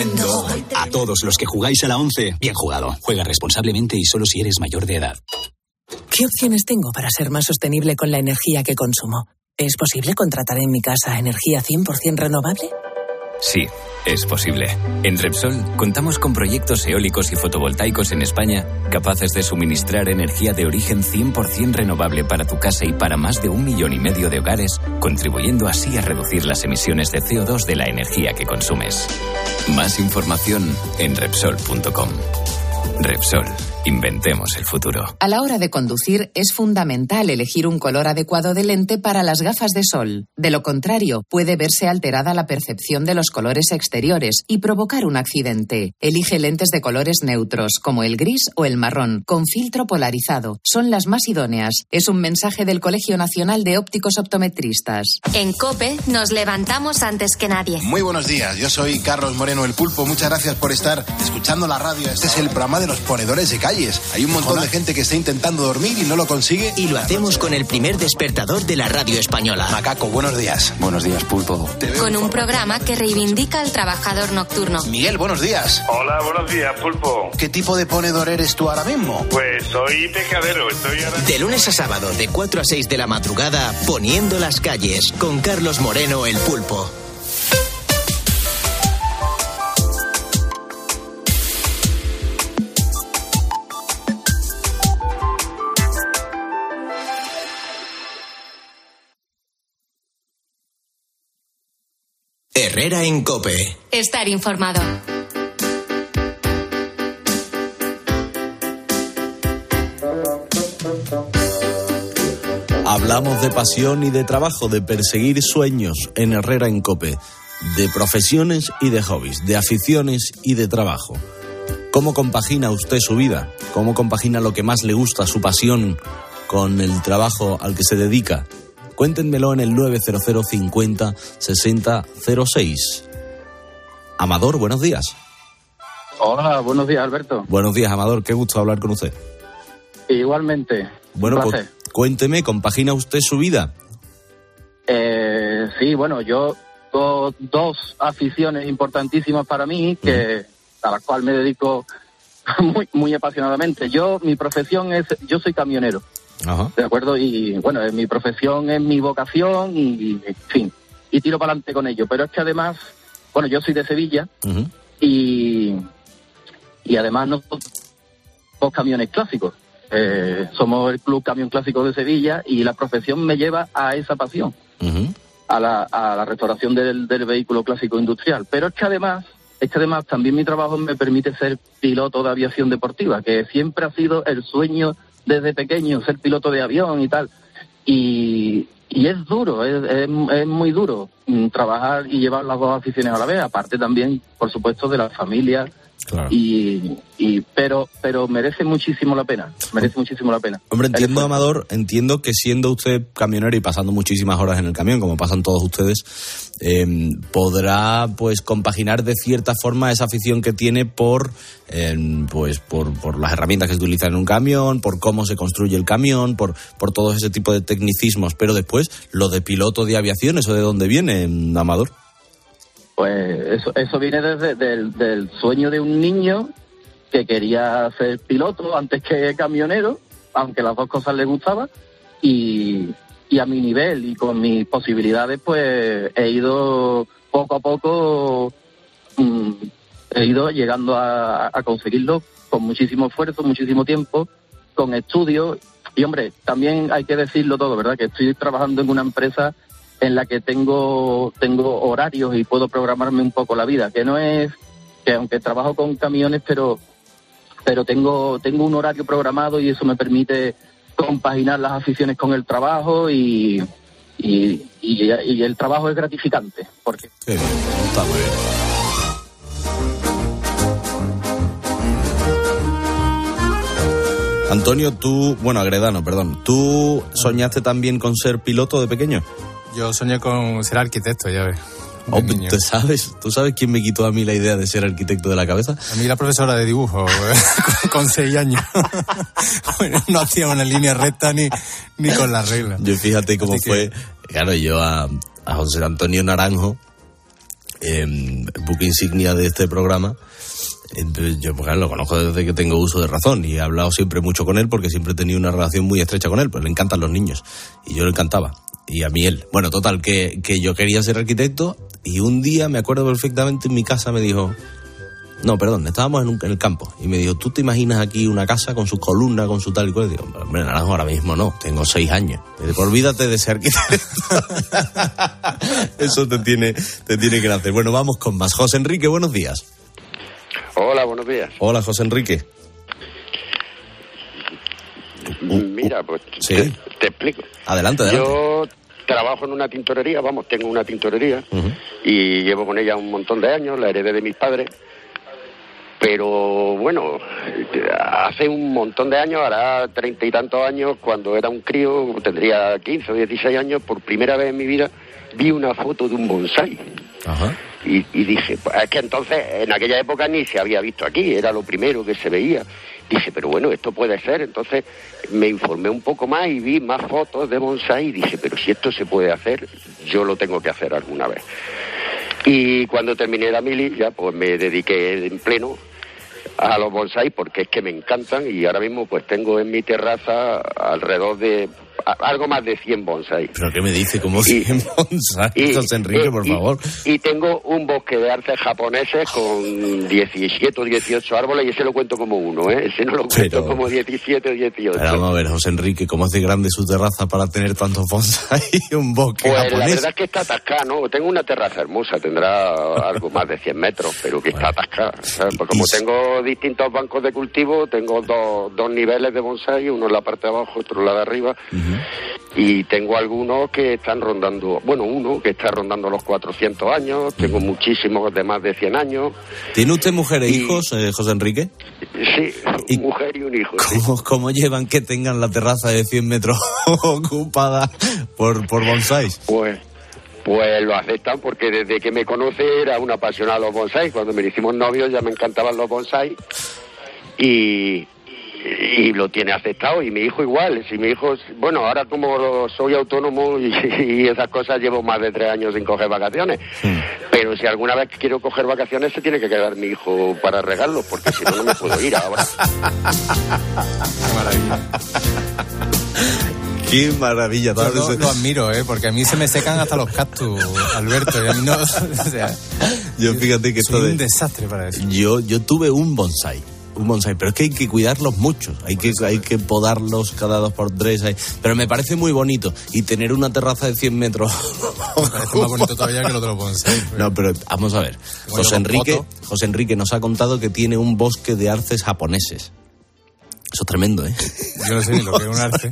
A todos los que jugáis a la once, bien jugado. Juega responsablemente y solo si eres mayor de edad. ¿Qué opciones tengo para ser más sostenible con la energía que consumo? ¿Es posible contratar en mi casa energía cien por ciento renovable? Sí, es posible. En Repsol contamos con proyectos eólicos y fotovoltaicos en España capaces de suministrar energía de origen cien por ciento renovable para tu casa y para más de un millón y medio de hogares, contribuyendo así a reducir las emisiones de C O dos de la energía que consumes. Más información en Repsol punto com. Repsol. Inventemos el futuro. A la hora de conducir es fundamental elegir un color adecuado de lente para las gafas de sol. De lo contrario, puede verse alterada la percepción de los colores exteriores y provocar un accidente. Elige lentes de colores neutros, como el gris o el marrón, con filtro polarizado. Son las más idóneas. Es un mensaje del Colegio Nacional de Ópticos Optometristas. En COPE nos levantamos antes que nadie. Muy buenos días, yo soy Carlos Moreno el Pulpo. Muchas gracias por estar escuchando la radio. Este es el programa de los ponedores de calles. Hay un montón Hola. de gente que está intentando dormir y no lo consigue. Y lo hacemos con el primer despertador de la radio española. Macaco, buenos días. Buenos días, Pulpo. Con un programa que reivindica al trabajador nocturno. Miguel, buenos días. Hola, buenos días, Pulpo. ¿Qué tipo de ponedor eres tú ahora mismo? Pues soy pescadero, estoy ahora... De lunes a sábado, de cuatro a seis de la madrugada, Poniendo las calles, con Carlos Moreno el Pulpo. Herrera en COPE. Estar informado. Hablamos de pasión y de trabajo, de perseguir sueños en Herrera en COPE, de profesiones y de hobbies, de aficiones y de trabajo. ¿Cómo compagina usted su vida? ¿Cómo compagina lo que más le gusta, su pasión, con el trabajo al que se dedica? Cuéntenmelo en el nueve cero cero cincuenta sesenta cero seis. Amador, buenos días. Hola, buenos días, Alberto. Buenos días, Amador, qué gusto hablar con usted. Igualmente. Bueno, pues cuénteme, ¿compagina usted su vida? Eh, sí, bueno, yo tengo dos aficiones importantísimas para mí, que a las cuales me dedico muy muy apasionadamente. Yo, mi profesión es, yo soy camionero. Ajá. ¿De acuerdo? Y bueno, mi profesión es mi vocación y, en fin, y tiro para adelante con ello. Pero es que además, bueno, yo soy de Sevilla uh-huh. y, y además no somos camiones clásicos. Eh, somos el Club Camión Clásico de Sevilla y la profesión me lleva a esa pasión, uh-huh. a, la, a la restauración del, del vehículo clásico industrial. Pero es que además, es que además también mi trabajo me permite ser piloto de aviación deportiva, que siempre ha sido el sueño desde pequeño, ser piloto de avión y tal. Y, y es duro, es, es, es muy duro trabajar y llevar las dos aficiones a la vez, aparte también, por supuesto, de la familia. Claro. Y, y pero pero merece muchísimo la pena, merece muchísimo la pena. Hombre, entiendo, Amador, entiendo que siendo usted camionero y pasando muchísimas horas en el camión, como pasan todos ustedes, eh, podrá pues compaginar de cierta forma esa afición que tiene por eh, pues por, por las herramientas que se utilizan en un camión, por cómo se construye el camión, por, por todo ese tipo de tecnicismos. Pero después, lo de piloto de aviación, ¿eso de dónde viene, Amador? Pues eso eso viene desde del, del sueño de un niño que quería ser piloto antes que camionero, aunque las dos cosas le gustaban, y, y a mi nivel y con mis posibilidades pues he ido poco a poco, mmm, he ido llegando a, a conseguirlo con muchísimo esfuerzo, muchísimo tiempo, con estudios. Y hombre, también hay que decirlo todo, ¿verdad? Que estoy trabajando en una empresa en la que tengo tengo horarios y puedo programarme un poco la vida, que no es que aunque trabajo con camiones, pero pero tengo tengo un horario programado y eso me permite compaginar las aficiones con el trabajo y y, y, y el trabajo es gratificante, porque sí, está muy bien. Antonio, tú, bueno, Agredano, perdón, ¿tú soñaste también con ser piloto de pequeño? Yo soñé con ser arquitecto, ya ves. Oh, ¿tú sabes, ¿Tú sabes quién me quitó a mí la idea de ser arquitecto de la cabeza? A mí la profesora de dibujo, con, con seis años. Bueno, no hacía una línea recta ni, ni con las reglas. Yo fíjate cómo Así fue, que... claro, yo a, a José Antonio Naranjo, eh, buque insignia de este programa, entonces yo pues, lo conozco desde que tengo uso de razón y he hablado siempre mucho con él porque siempre he tenido una relación muy estrecha con él, pues le encantan los niños y yo le encantaba. Y a mí él. Bueno, total, que, que yo quería ser arquitecto y un día, me acuerdo perfectamente, en mi casa me dijo... No, perdón, estábamos en, un, en el campo y me dijo, ¿tú te imaginas aquí una casa con su columna, con su tal y cual? Y digo, hombre, Naranjo, ahora mismo no, tengo seis años. Y digo, olvídate de ser arquitecto. Eso te tiene, te tiene que nacer. Bueno, vamos con más. José Enrique, buenos días. Hola, buenos días. Hola, José Enrique. Mira, pues ¿Sí? te, te explico. Adelante, adelante. Yo trabajo en una tintorería, vamos, tengo una tintorería uh-huh. y llevo con ella un montón de años, la heredé de mis padres, pero bueno, hace un montón de años, hará treinta y tantos años, cuando era un crío, tendría quince o dieciséis años, por primera vez en mi vida vi una foto de un bonsái. Ajá. Y, y dije, pues es que entonces, en aquella época ni se había visto aquí, era lo primero que se veía. Dije, pero bueno, esto puede ser. Entonces me informé un poco más y vi más fotos de bonsái y dije, pero si esto se puede hacer, yo lo tengo que hacer alguna vez. Y cuando terminé la mili, ya pues me dediqué en pleno a los bonsái porque es que me encantan y ahora mismo pues tengo en mi terraza alrededor de algo más de cien bonsái. ¿Pero qué me dice? ¿Cómo cien bonsái? José Enrique, por y, favor. Y tengo un bosque de arces japoneses con diecisiete o dieciocho árboles y ese lo cuento como uno, ¿eh? Ese no lo cuento pero, como diecisiete o dieciocho. Pero vamos a ver, José Enrique, ¿cómo hace grande su terraza para tener tantos bonsái y un bosque pues japonés? Pues la verdad es que está atascada, ¿no? Tengo una terraza hermosa, tendrá algo más de cien metros, pero que bueno. Está atascada, ¿sabes? Pues como tengo distintos bancos de cultivo, tengo dos, dos niveles de bonsái, uno en la parte de abajo, otro en la de arriba. Uh-huh. Y tengo algunos que están rondando, bueno, uno que está rondando los cuatrocientos años, tengo muchísimos de más de cien años. ¿Tiene usted mujer e hijos, eh, José Enrique? Sí, ¿Y mujer y un hijo. ¿Cómo, sí. ¿Cómo llevan que tengan la terraza de cien metros ocupada por, por bonsáis? Pues... Pues lo aceptan porque desde que me conoce era un apasionado de los bonsáis. Cuando me hicimos novios ya me encantaban los bonsáis y, y lo tiene aceptado. Y mi hijo igual. Si mi hijo, bueno, ahora como soy autónomo y, y esas cosas, llevo más de tres años sin coger vacaciones. Hmm. Pero si alguna vez quiero coger vacaciones se tiene que quedar mi hijo para regalos, porque si no, no me puedo ir ahora. Maravilla. Qué maravilla. Yo lo, lo admiro, ¿eh? Porque a mí se me secan hasta los cactus, Alberto, y a mí no... O sea, yo fíjate que esto soy de... un desastre para eso. Yo, yo tuve un bonsái, un bonsái, pero es que hay que cuidarlos mucho, hay que, hay que podarlos cada dos por tres, hay... pero me parece muy bonito, y tener una terraza de cien metros... Me parece más bonito todavía que lo de los bonsái. Pero... No, pero vamos a ver, José Enrique, José Enrique nos ha contado que tiene un bosque de arces japoneses. Eso es tremendo, ¿eh? Yo no sé ni lo que es un arce.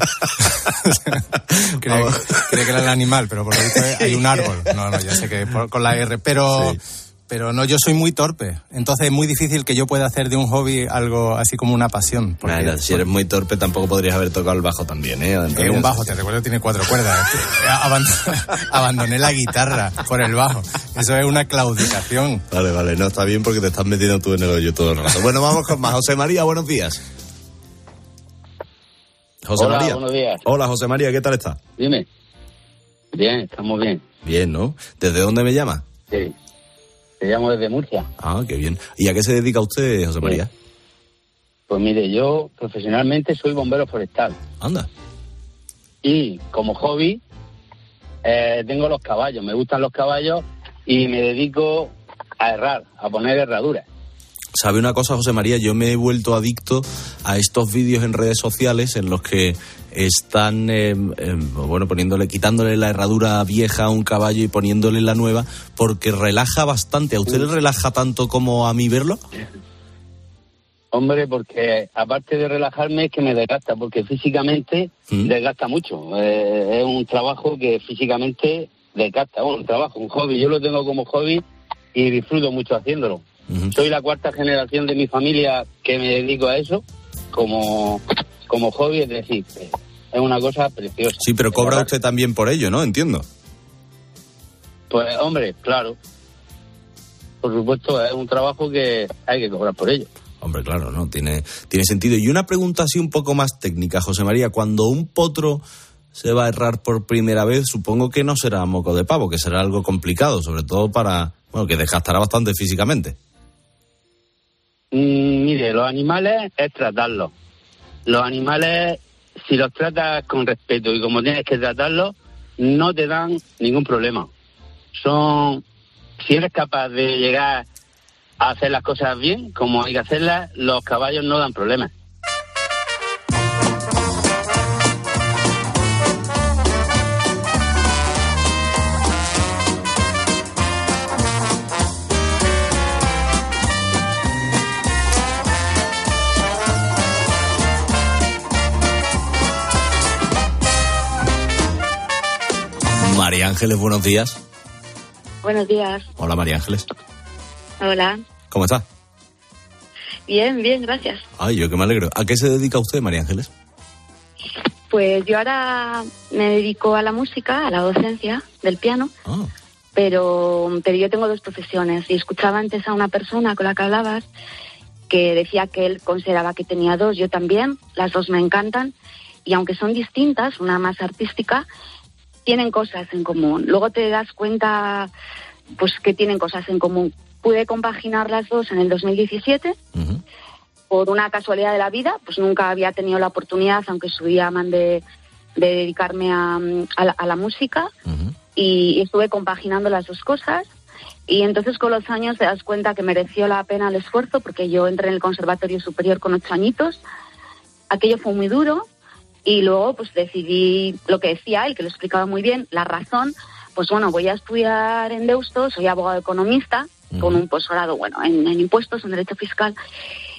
Creo que era el animal, pero por lo visto hay un árbol. No, no, ya sé que por, con la R. Pero, sí. pero no, yo soy muy torpe. Entonces es muy difícil que yo pueda hacer de un hobby algo así como una pasión. Porque, Nada, si eres muy torpe tampoco podrías haber tocado el bajo también, ¿eh? Es un bajo, te recuerdo, tiene cuatro cuerdas. Aband- abandoné la guitarra por el bajo. Eso es una claudicación. Vale, vale, no, está bien porque te estás metiendo tú en el hoyo todo el rato. Bueno, vamos con más. José María, buenos días. José Hola, María. Buenos días. Hola, José María, ¿qué tal está? Dime. Bien, estamos bien. Bien, ¿no? ¿Desde dónde me llama? Sí. Te llamo desde Murcia. Ah, qué bien. ¿Y a qué se dedica usted, José María? Sí. Pues mire, yo profesionalmente soy bombero forestal. Anda. Y como hobby eh, tengo los caballos. Me gustan los caballos y me dedico a herrar, a poner herraduras. ¿Sabe una cosa, José María? Yo me he vuelto adicto a estos vídeos en redes sociales en los que están, eh, eh, bueno, poniéndole, quitándole la herradura vieja a un caballo y poniéndole la nueva, porque relaja bastante. ¿A usted le relaja tanto como a mí verlo? Hombre, porque aparte de relajarme es que me desgasta, porque físicamente ¿Mm? desgasta mucho. Eh, es un trabajo que físicamente desgasta. Bueno, un trabajo, un hobby. Yo lo tengo como hobby y disfruto mucho haciéndolo. Uh-huh. Soy la cuarta generación de mi familia que me dedico a eso como, como hobby, es decir, es una cosa preciosa. Sí, pero cobra usted también por ello, ¿no? Entiendo. Pues, hombre, claro. Por supuesto, es un trabajo que hay que cobrar por ello. Hombre, claro, ¿no? Tiene, tiene sentido. Y una pregunta así un poco más técnica, José María. Cuando un potro se va a herrar por primera vez, supongo que no será moco de pavo, que será algo complicado, sobre todo para, bueno, que desgastará bastante físicamente. Mm, mire, los animales es tratarlos. Los animales, si los tratas con respeto y como tienes que tratarlos, no te dan ningún problema. Son, si eres capaz de llegar a hacer las cosas bien, como hay que hacerlas, los caballos no dan problemas. María Ángeles, buenos días. Buenos días. Hola, María Ángeles. Hola. ¿Cómo está? Bien, bien, gracias. Ay, yo que me alegro. ¿A qué se dedica usted, María Ángeles? Pues yo ahora me dedico a la música, a la docencia del piano, oh. pero, pero yo tengo dos profesiones. Y escuchaba antes a una persona con la que hablabas que decía que él consideraba que tenía dos. Yo también, las dos me encantan. Y aunque son distintas, una más artística, tienen cosas en común. Luego te das cuenta pues que tienen cosas en común. Pude compaginar las dos en el dos mil diecisiete. Uh-huh. Por una casualidad de la vida, pues nunca había tenido la oportunidad, aunque su día mandé de dedicarme a, a, la, a la música. Uh-huh. y, y estuve compaginando las dos cosas. Y entonces con los años te das cuenta que mereció la pena el esfuerzo, porque yo entré en el Conservatorio Superior con ocho añitos. Aquello fue muy duro. Y luego pues decidí lo que decía él, que lo explicaba muy bien, la razón. Pues bueno, voy a estudiar en Deusto, soy abogado economista, uh-huh. con un posgrado, bueno, en, en impuestos, en derecho fiscal.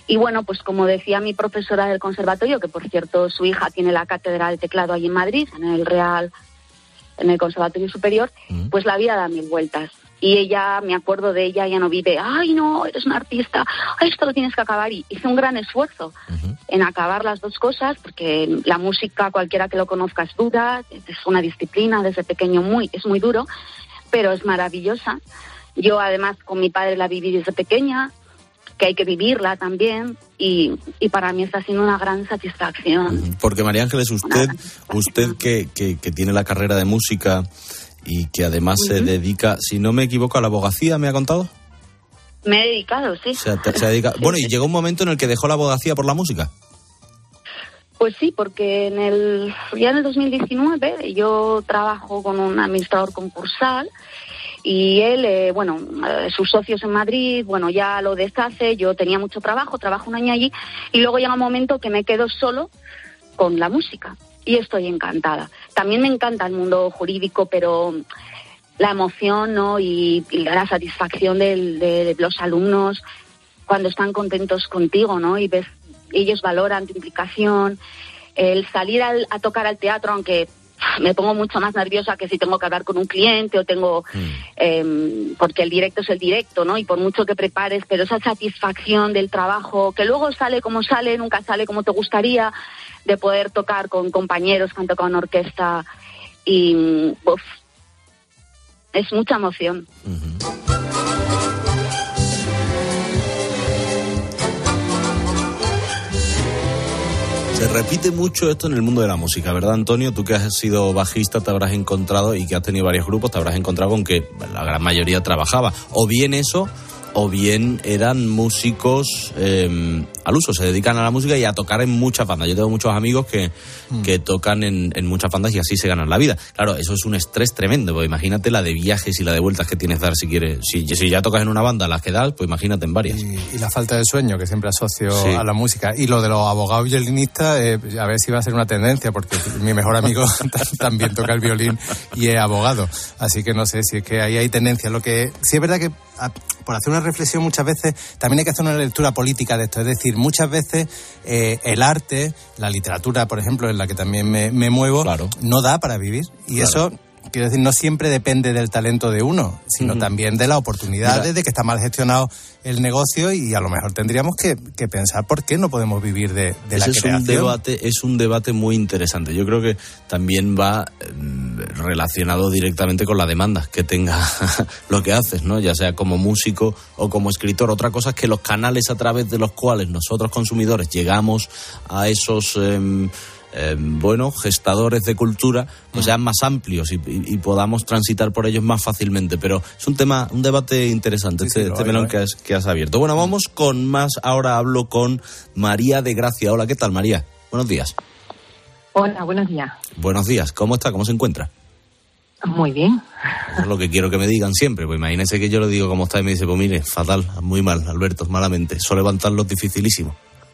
Y bueno, pues como decía mi profesora del conservatorio, que por cierto su hija tiene la cátedra de teclado ahí en Madrid, en el Real, en el Conservatorio Superior, mm. pues la vida da mil vueltas. Y ella, me acuerdo de ella, ella no vive, ay no, eres una artista, ay, esto lo tienes que acabar. Y hice un gran esfuerzo uh-huh. en acabar las dos cosas, porque la música, cualquiera que lo conozca, es dura, es una disciplina desde pequeño, muy, es muy duro, pero es maravillosa. Yo además con mi padre la viví desde pequeña, que hay que vivirla también, y, y para mí está siendo una gran satisfacción. Porque María Ángeles, usted usted que, que, que tiene la carrera de música y que además uh-huh. se dedica, si no me equivoco, a la abogacía, ¿me ha contado? Me he dedicado, sí. Se ha, se ha dedicado. Sí, bueno, sí. Y llegó un momento en el que dejó la abogacía por la música. Pues sí, porque en el ya en el dos mil diecinueve yo trabajo con un administrador concursal. Y él, eh, bueno, eh, sus socios en Madrid, bueno, ya lo deshace, yo tenía mucho trabajo, trabajo un año allí, y luego llega un momento que me quedo solo con la música, y estoy encantada. También me encanta el mundo jurídico, pero la emoción, ¿no?, y, y la satisfacción del, de los alumnos cuando están contentos contigo, ¿no?, y ves, ellos valoran tu implicación, el salir al, a tocar al teatro, aunque me pongo mucho más nerviosa que si tengo que hablar con un cliente o tengo mm. eh, porque el directo es el directo, ¿no? Y por mucho que prepares, pero esa satisfacción del trabajo, que luego sale como sale, nunca sale como te gustaría, de poder tocar con compañeros que han tocado en orquesta, y uf, es mucha emoción. Uh-huh. Se repite mucho esto en el mundo de la música, ¿verdad, Antonio? Tú que has sido bajista te habrás encontrado, y que has tenido varios grupos, te habrás encontrado con que la gran mayoría trabajaba. O bien eso, o bien eran músicos eh, al uso, se dedican a la música y a tocar en muchas bandas. Yo tengo muchos amigos que, mm. que tocan en, en muchas bandas y así se ganan la vida. Claro, eso es un estrés tremendo, porque imagínate la de viajes y la de vueltas que tienes que dar si quieres. Si, si ya tocas en una banda las que das, pues imagínate en varias. Y, y la falta de sueño que siempre asocio sí. a la música. Y lo de los abogados violinistas, eh, a ver si va a ser una tendencia, porque mi mejor amigo también toca el violín y es abogado. Así que no sé si es que ahí hay tendencia. Lo que sí es verdad que, a, por hacer una reflexión muchas veces, también hay que hacer una lectura política de esto. Es decir, muchas veces eh, el arte, la literatura, por ejemplo, en la que también me, me muevo, claro. no da para vivir. Y claro. eso, quiero decir, no siempre depende del talento de uno, sino uh-huh. también de las oportunidades, Mira. de que está mal gestionado el negocio, y a lo mejor tendríamos que, que pensar por qué no podemos vivir de, de la es creación. Un debate, es un debate muy interesante. Yo creo que también va eh, relacionado directamente con la demanda que tenga lo que haces, ¿no? Ya sea como músico o como escritor. Otra cosa es que los canales a través de los cuales nosotros consumidores llegamos a esos... Eh, Eh, bueno, gestadores de cultura, pues sean más amplios y, y, y podamos transitar por ellos más fácilmente. Pero es un tema, un debate interesante, sí, este, sí, este melón hay, que, has, que has abierto. Bueno, vamos con más. Ahora hablo con María de Gracia. Hola, ¿qué tal, María? Buenos días. Hola, buenos días. Buenos días. ¿Cómo está? ¿Cómo se encuentra? Muy bien. Eso es lo que quiero que me digan siempre. Pues imagínense que yo le digo cómo está y me dice, pues mire, fatal, muy mal, Alberto, malamente. Eso levantarlo es dificilísimo.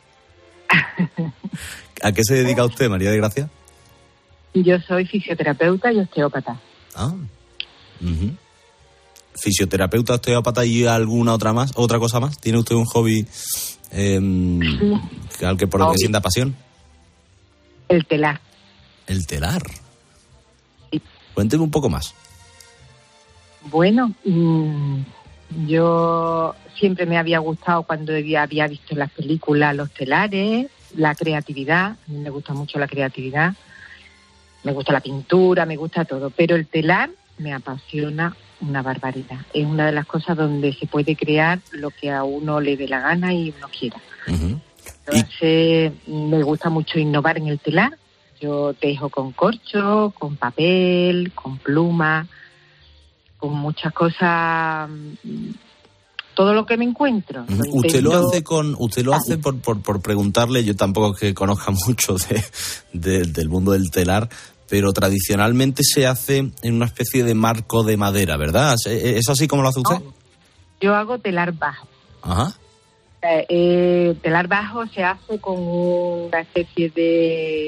¿A qué se dedica usted, María de Gracia? Yo soy fisioterapeuta y osteópata. Ah. Uh-huh. Fisioterapeuta, osteópata y alguna otra más, otra cosa más. ¿Tiene usted un hobby eh, sí. al que por el que sienta pasión? El telar. El telar. Sí. Cuénteme un poco más. Bueno, mmm, yo siempre me había gustado cuando había, había visto en las películas los telares. La creatividad, a mí me gusta mucho la creatividad, me gusta la pintura, me gusta todo, pero el telar me apasiona una barbaridad. Es una de las cosas donde se puede crear lo que a uno le dé la gana y uno quiera. Uh-huh. Entonces, ¿Y? me gusta mucho innovar en el telar. Yo tejo con corcho, con papel, con pluma, con muchas cosas... todo lo que me encuentro. Lo usted lo hace con, usted lo hace por, por, por preguntarle, yo tampoco es que conozca mucho de, de, del mundo del telar, pero tradicionalmente se hace en una especie de marco de madera, ¿verdad? ¿Es así como lo hace usted? No, yo hago telar bajo. Ajá. Eh, eh, telar bajo se hace con una especie de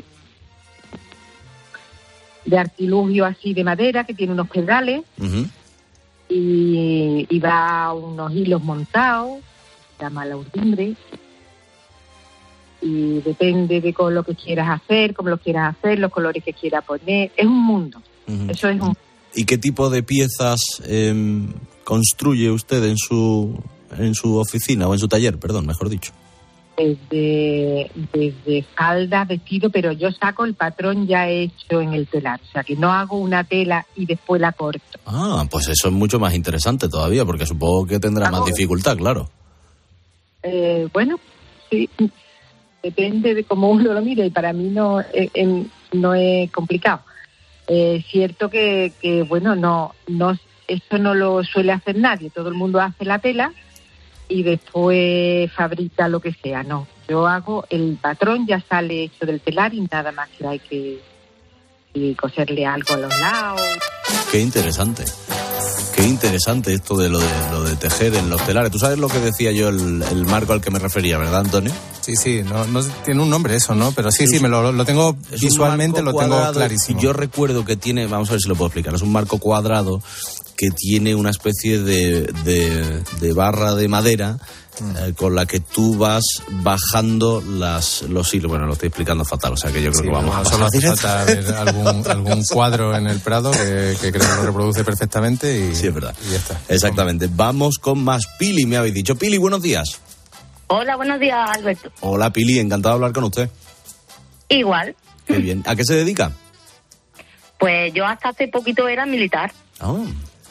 de artilugio así de madera que tiene unos pedales. Uh-huh. Y, y va unos hilos montados, se llama la urdimbre, y depende de con lo que quieras hacer, cómo lo quieras hacer, los colores que quieras poner. Es un mundo. Uh-huh. Eso es un. ¿Y qué tipo de piezas eh, construye usted en su en su oficina o en su taller, perdón, mejor dicho? Desde, desde falda, vestido, pero yo saco el patrón ya hecho en el telar, o sea que no hago una tela y después la corto. Ah, pues eso es mucho más interesante todavía, porque supongo que tendrá hago, más dificultad, claro. Eh, bueno, sí, depende de cómo uno lo mire, y para mí no, eh, eh, no es complicado. Es eh, cierto que, que, bueno, no, no, eso no lo suele hacer nadie, todo el mundo hace la tela y después fabrica lo que sea, no. Yo hago el patrón, ya sale hecho del telar y nada más que hay que, que coserle algo a los lados. Qué interesante, qué interesante esto de lo de lo de tejer en los telares. ¿Tú sabes lo que decía yo, el, el marco al que me refería, verdad, Antonio? Sí, sí, no, no tiene un nombre eso, ¿no? Pero sí, sí, me lo, lo tengo es visualmente, lo tengo clarísimo. Yo recuerdo que tiene, vamos a ver si lo puedo explicar, es un marco cuadrado que tiene una especie de, de, de barra de madera mm. eh, con la que tú vas bajando las los hilos. Bueno, lo estoy explicando fatal, o sea que yo creo sí, que vamos no, a pasar. Solo hace falta ver algún, algún cuadro en el Prado que, que creo que lo reproduce perfectamente y, sí, es verdad. Y ya está. Exactamente. Vamos con más. Pili, me habéis dicho. Pili, buenos días. Hola, buenos días, Alberto. Hola, Pili, encantado de hablar con usted. Igual. Qué bien. ¿A qué se dedica? Pues yo hasta hace poquito era militar. Oh.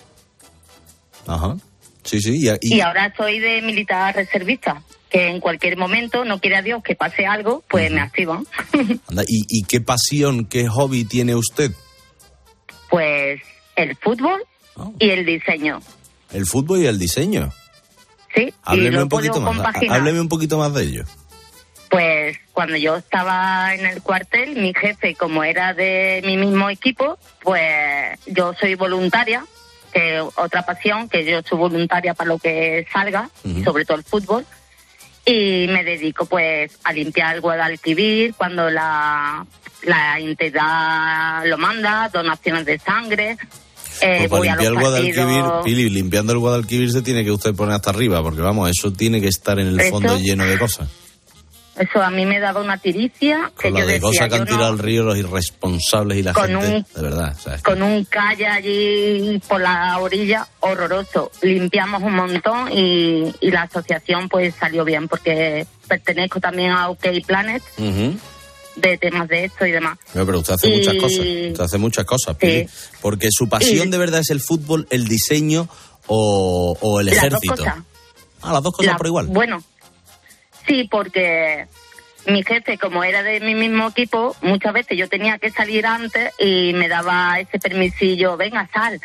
Ajá, sí, sí. Y, y... y ahora soy de militar reservista, que en cualquier momento, no quiera Dios que pase algo, pues uh-huh. me activan. Anda, ¿y, ¿Y qué pasión, qué hobby tiene usted? Pues el fútbol oh. y el diseño. ¿El fútbol y el diseño? Sí, hábleme y lo un poquito más. compaginar. Hábleme un poquito más de ello. Pues cuando yo estaba en el cuartel, mi jefe, como era de mi mismo equipo, pues yo soy voluntaria. Que otra pasión, que yo soy voluntaria para lo que salga, uh-huh. sobre todo el fútbol, y me dedico pues a limpiar el Guadalquivir cuando la, la entidad lo manda, donaciones de sangre. Eh, pues para limpiar el Guadalquivir, Pili, limpiando el Guadalquivir se tiene que usted poner hasta arriba, porque vamos, eso tiene que estar en el eso, fondo lleno de cosas. Eso a mí me daba una tiricia. Con que la yo de decía, cosas que han tirado no, al río los irresponsables y la con gente, un, de verdad. ¿Sabes? Con un calle allí por la orilla, horroroso. Limpiamos un montón y, y la asociación pues salió bien, porque pertenezco también a OK Planet, uh-huh. de temas de esto y demás. No, pero usted hace y... muchas cosas, usted hace muchas cosas, Pili, sí. Porque su pasión y... de verdad es el fútbol, el diseño o, o el ejército. Las dos cosas. Ah, las dos cosas la, por igual. Bueno, sí, porque mi jefe, como era de mi mismo equipo, muchas veces yo tenía que salir antes y me daba ese permisillo, venga, sal.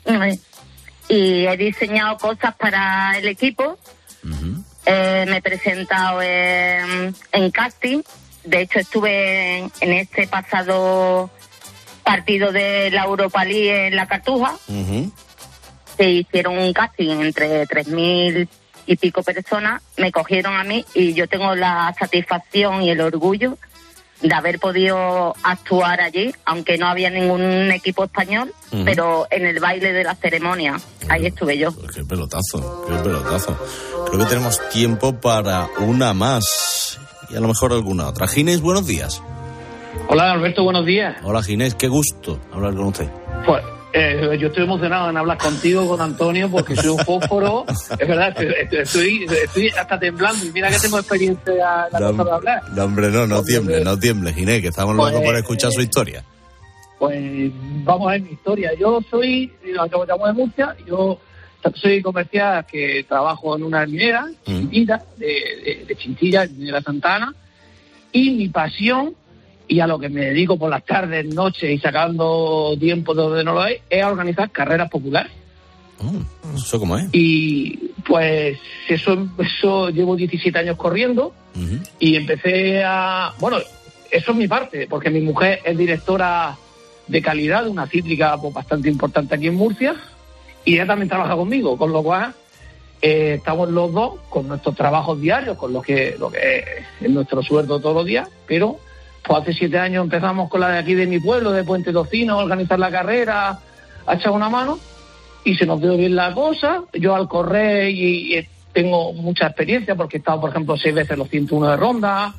Y he diseñado cosas para el equipo, uh-huh. eh, me he presentado en, en casting, de hecho estuve en, en este pasado partido de la Europa League en La Cartuja, uh-huh. se hicieron un casting entre tres mil y pico personas, me cogieron a mí y yo tengo la satisfacción y el orgullo de haber podido actuar allí, aunque no había ningún equipo español, uh-huh. pero en el baile de la ceremonia, ahí estuve yo. Qué pelotazo, qué pelotazo. Creo que tenemos tiempo para una más y a lo mejor alguna otra. Ginés, buenos días. Hola, Alberto, buenos días. Hola, Ginés, qué gusto hablar con usted. Pues Eh, yo estoy emocionado en hablar contigo, con Antonio, porque soy un fósforo. Es verdad, estoy, estoy, estoy hasta temblando y mira que tengo experiencia en la no, cosa de hablar. No, hombre, no, no tiemble, no tiemble, Ginés, que estamos pues, locos por escuchar eh, su historia. Pues vamos a ver mi historia. Yo soy, acabo de Murcia, yo soy comercial que trabajo en una minera, mm. Chinchilla, de, de, de Chinchilla, de la Santana, y mi pasión, y a lo que me dedico por las tardes, noches y sacando tiempo de donde no lo hay, es a organizar carreras populares. Oh, ¿eso cómo es? Y pues eso, eso llevo diecisiete años corriendo, uh-huh. y empecé a... Bueno, eso es mi parte, porque mi mujer es directora de calidad de una cítrica pues, bastante importante aquí en Murcia, y ella también trabaja conmigo, con lo cual eh, estamos los dos con nuestros trabajos diarios, con lo que, lo que es nuestro sueldo todos los días, pero... Pues hace siete años empezamos con la de aquí de mi pueblo, de Puente Tocino, a organizar la carrera, a echar una mano, y se nos dio bien la cosa. Yo al correr y, y tengo mucha experiencia, porque he estado, por ejemplo, seis veces los ciento uno de ronda,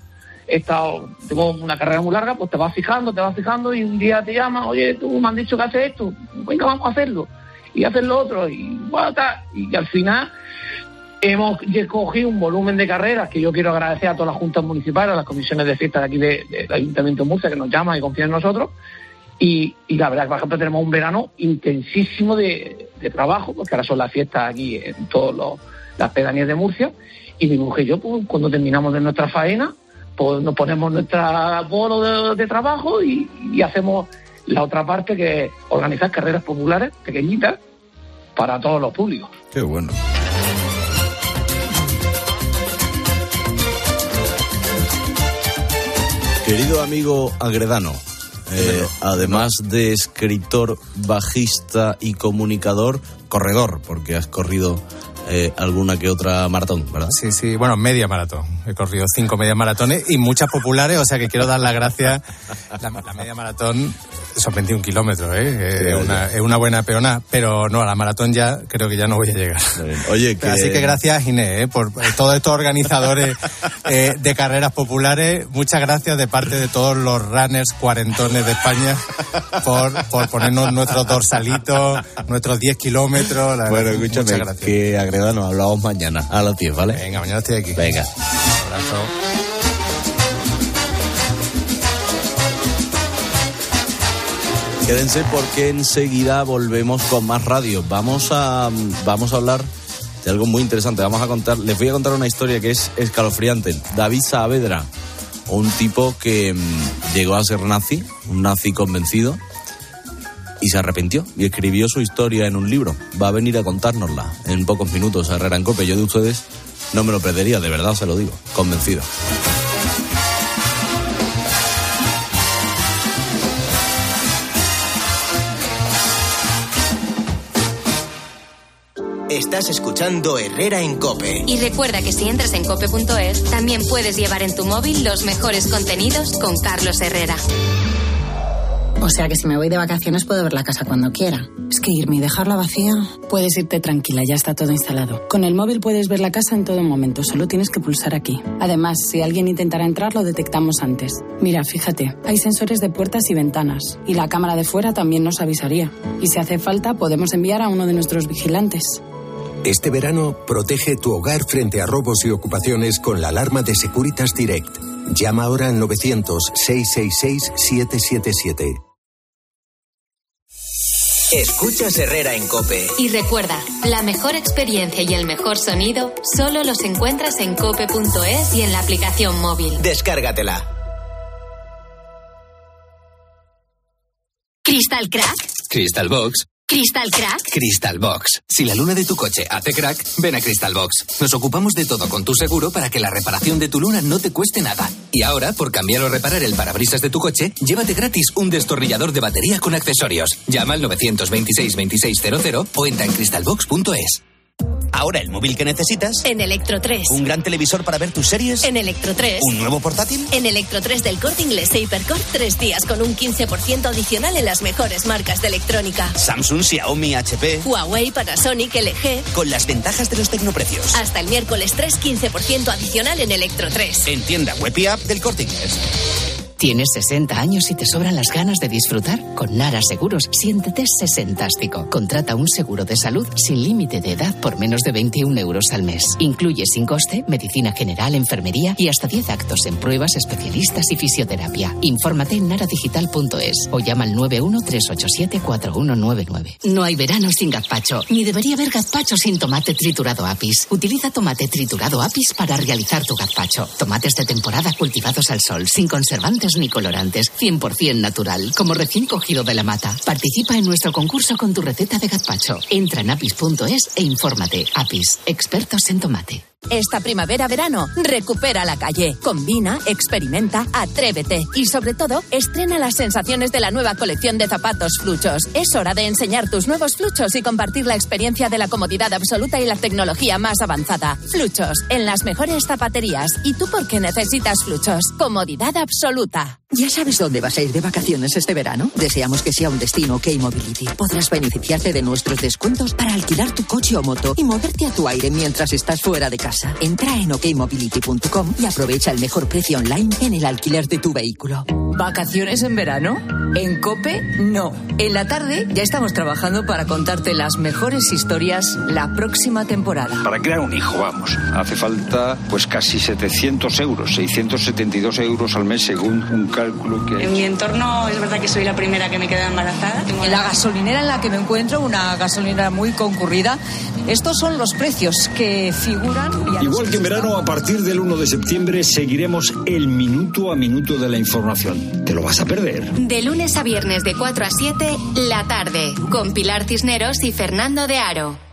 he estado, tengo una carrera muy larga, pues te vas fijando, te vas fijando y un día te llaman, oye, tú me han dicho que haces esto, venga, vamos a hacerlo, y hacer lo otro, y bueno, tal, y al final hemos cogido un volumen de carreras que yo quiero agradecer a todas las juntas municipales, a las comisiones de fiesta de aquí de, de, del Ayuntamiento de Murcia, que nos llaman y confían en nosotros, y, y la verdad que, por ejemplo, tenemos un verano intensísimo de, de trabajo, porque ahora son las fiestas aquí en todas las pedanías de Murcia, y mi mujer y yo, pues, cuando terminamos de nuestra faena, pues nos ponemos nuestra bolo de, de trabajo y, y hacemos la otra parte, que es organizar carreras populares pequeñitas para todos los públicos. Qué bueno. Querido amigo Agredano, eh, además de escritor, bajista y comunicador, corredor, porque has corrido eh, alguna que otra maratón, ¿verdad? Sí, sí, bueno, media maratón. He corrido cinco medias maratones y muchas populares, o sea que quiero dar las gracias. La, la media maratón son veintiún kilómetros, ¿eh? Sí, es, una, es una buena peona, pero no, a la maratón ya creo que ya no voy a llegar. Oye, que... Así que gracias, Inés, ¿eh? por todos estos organizadores eh, de carreras populares. Muchas gracias de parte de todos los runners cuarentones de España por, por ponernos nuestros dorsalitos, nuestros diez kilómetros. La bueno, escúchame, que Agredano, hablamos mañana a las diez, ¿vale? Venga, mañana estoy aquí. Venga. Un abrazo. Quédense porque enseguida volvemos con más radio. Vamos a, vamos a hablar de algo muy interesante. Vamos a contar, les voy a contar una historia que es escalofriante. David Saavedra, un tipo que mmm, llegó a ser nazi, un nazi convencido, y se arrepintió y escribió su historia en un libro. Va a venir a contárnosla en pocos minutos a Herrera en Cope. Yo de ustedes no me lo perdería, de verdad se lo digo, convencido. Estás escuchando Herrera en Cope. Y recuerda que si entras en cope punto es, también puedes llevar en tu móvil los mejores contenidos con Carlos Herrera. O sea que si me voy de vacaciones puedo ver la casa cuando quiera. Es que irme y dejarla vacía... Puedes irte tranquila, ya está todo instalado. Con el móvil puedes ver la casa en todo momento, solo tienes que pulsar aquí. Además, si alguien intentara entrar, lo detectamos antes. Mira, fíjate, hay sensores de puertas y ventanas. Y la cámara de fuera también nos avisaría. Y si hace falta, podemos enviar a uno de nuestros vigilantes. Este verano, protege tu hogar frente a robos y ocupaciones con la alarma de Securitas Direct. Llama ahora al novecientos, seiscientos sesenta y seis, setecientos setenta y siete. Escuchas Herrera en Cope. Y recuerda, la mejor experiencia y el mejor sonido solo los encuentras en cope punto es y en la aplicación móvil. Descárgatela. ¿Crystal Crack? Crystal Box. ¿Crystal Crack? Crystal Box. Si la luna de tu coche hace crack, ven a Crystal Box. Nos ocupamos de todo con tu seguro para que la reparación de tu luna no te cueste nada. Y ahora, por cambiar o reparar el parabrisas de tu coche, llévate gratis un destornillador de batería con accesorios. Llama al novecientos veintiséis veintiséis cero cero o entra en crystal box punto es. Ahora el móvil que necesitas. En Electro tres. Un gran televisor para ver tus series. En Electro tres. Un nuevo portátil. En Electro tres del Corte Inglés e Hipercor, tres días con un quince por ciento adicional en las mejores marcas de electrónica. Samsung, Xiaomi, H P. Huawei, Panasonic, L G. Con las ventajas de los tecnoprecios. Hasta el miércoles tres, quince por ciento adicional en Electro tres. En tienda web y app del Corte Inglés. ¿Tienes sesenta años y te sobran las ganas de disfrutar? Con Nara Seguros, siéntete sesentástico. Contrata un seguro de salud sin límite de edad por menos de veintiún euros al mes. Incluye sin coste medicina general, enfermería y hasta diez actos en pruebas, especialistas y fisioterapia. Infórmate en nara digital punto es o llama al nueve uno tres ocho siete cuatro uno nueve nueve. No hay verano sin gazpacho, ni debería haber gazpacho sin tomate triturado Apis. Utiliza tomate triturado Apis para realizar tu gazpacho. Tomates de temporada cultivados al sol, sin conservantes ni colorantes, cien por ciento natural, como recién cogido de la mata. Participa en nuestro concurso con tu receta de gazpacho. Entra en apis punto es e infórmate. Apis, expertos en tomate. Esta primavera-verano, recupera la calle. Combina, experimenta, atrévete. Y sobre todo, estrena las sensaciones de la nueva colección de zapatos Fluchos. Es hora de enseñar tus nuevos Fluchos y compartir la experiencia de la comodidad absoluta y la tecnología más avanzada. Fluchos, en las mejores zapaterías. ¿Y tú por qué necesitas Fluchos? Comodidad absoluta. ¿Ya sabes dónde vas a ir de vacaciones este verano? Deseamos que sea un destino OK Mobility. Podrás beneficiarte de nuestros descuentos para alquilar tu coche o moto y moverte a tu aire mientras estás fuera de casa. Entra en ok mobility punto com y aprovecha el mejor precio online en el alquiler de tu vehículo. ¿Vacaciones en verano? En COPE, no. En la tarde ya estamos trabajando para contarte las mejores historias la próxima temporada. Para crear un hijo, vamos, hace falta pues casi setecientos euros, seiscientos setenta y dos euros al mes según un cálculo que... En mi entorno es verdad que soy la primera que me queda embarazada. En la gasolinera en la que me encuentro, una gasolinera muy concurrida, estos son los precios que figuran... Igual que en verano, a partir del uno de septiembre seguiremos el minuto a minuto de la información. ¿Te lo vas a perder? De lunes a viernes de cuatro a siete, La Tarde, con Pilar Cisneros y Fernando de Aro.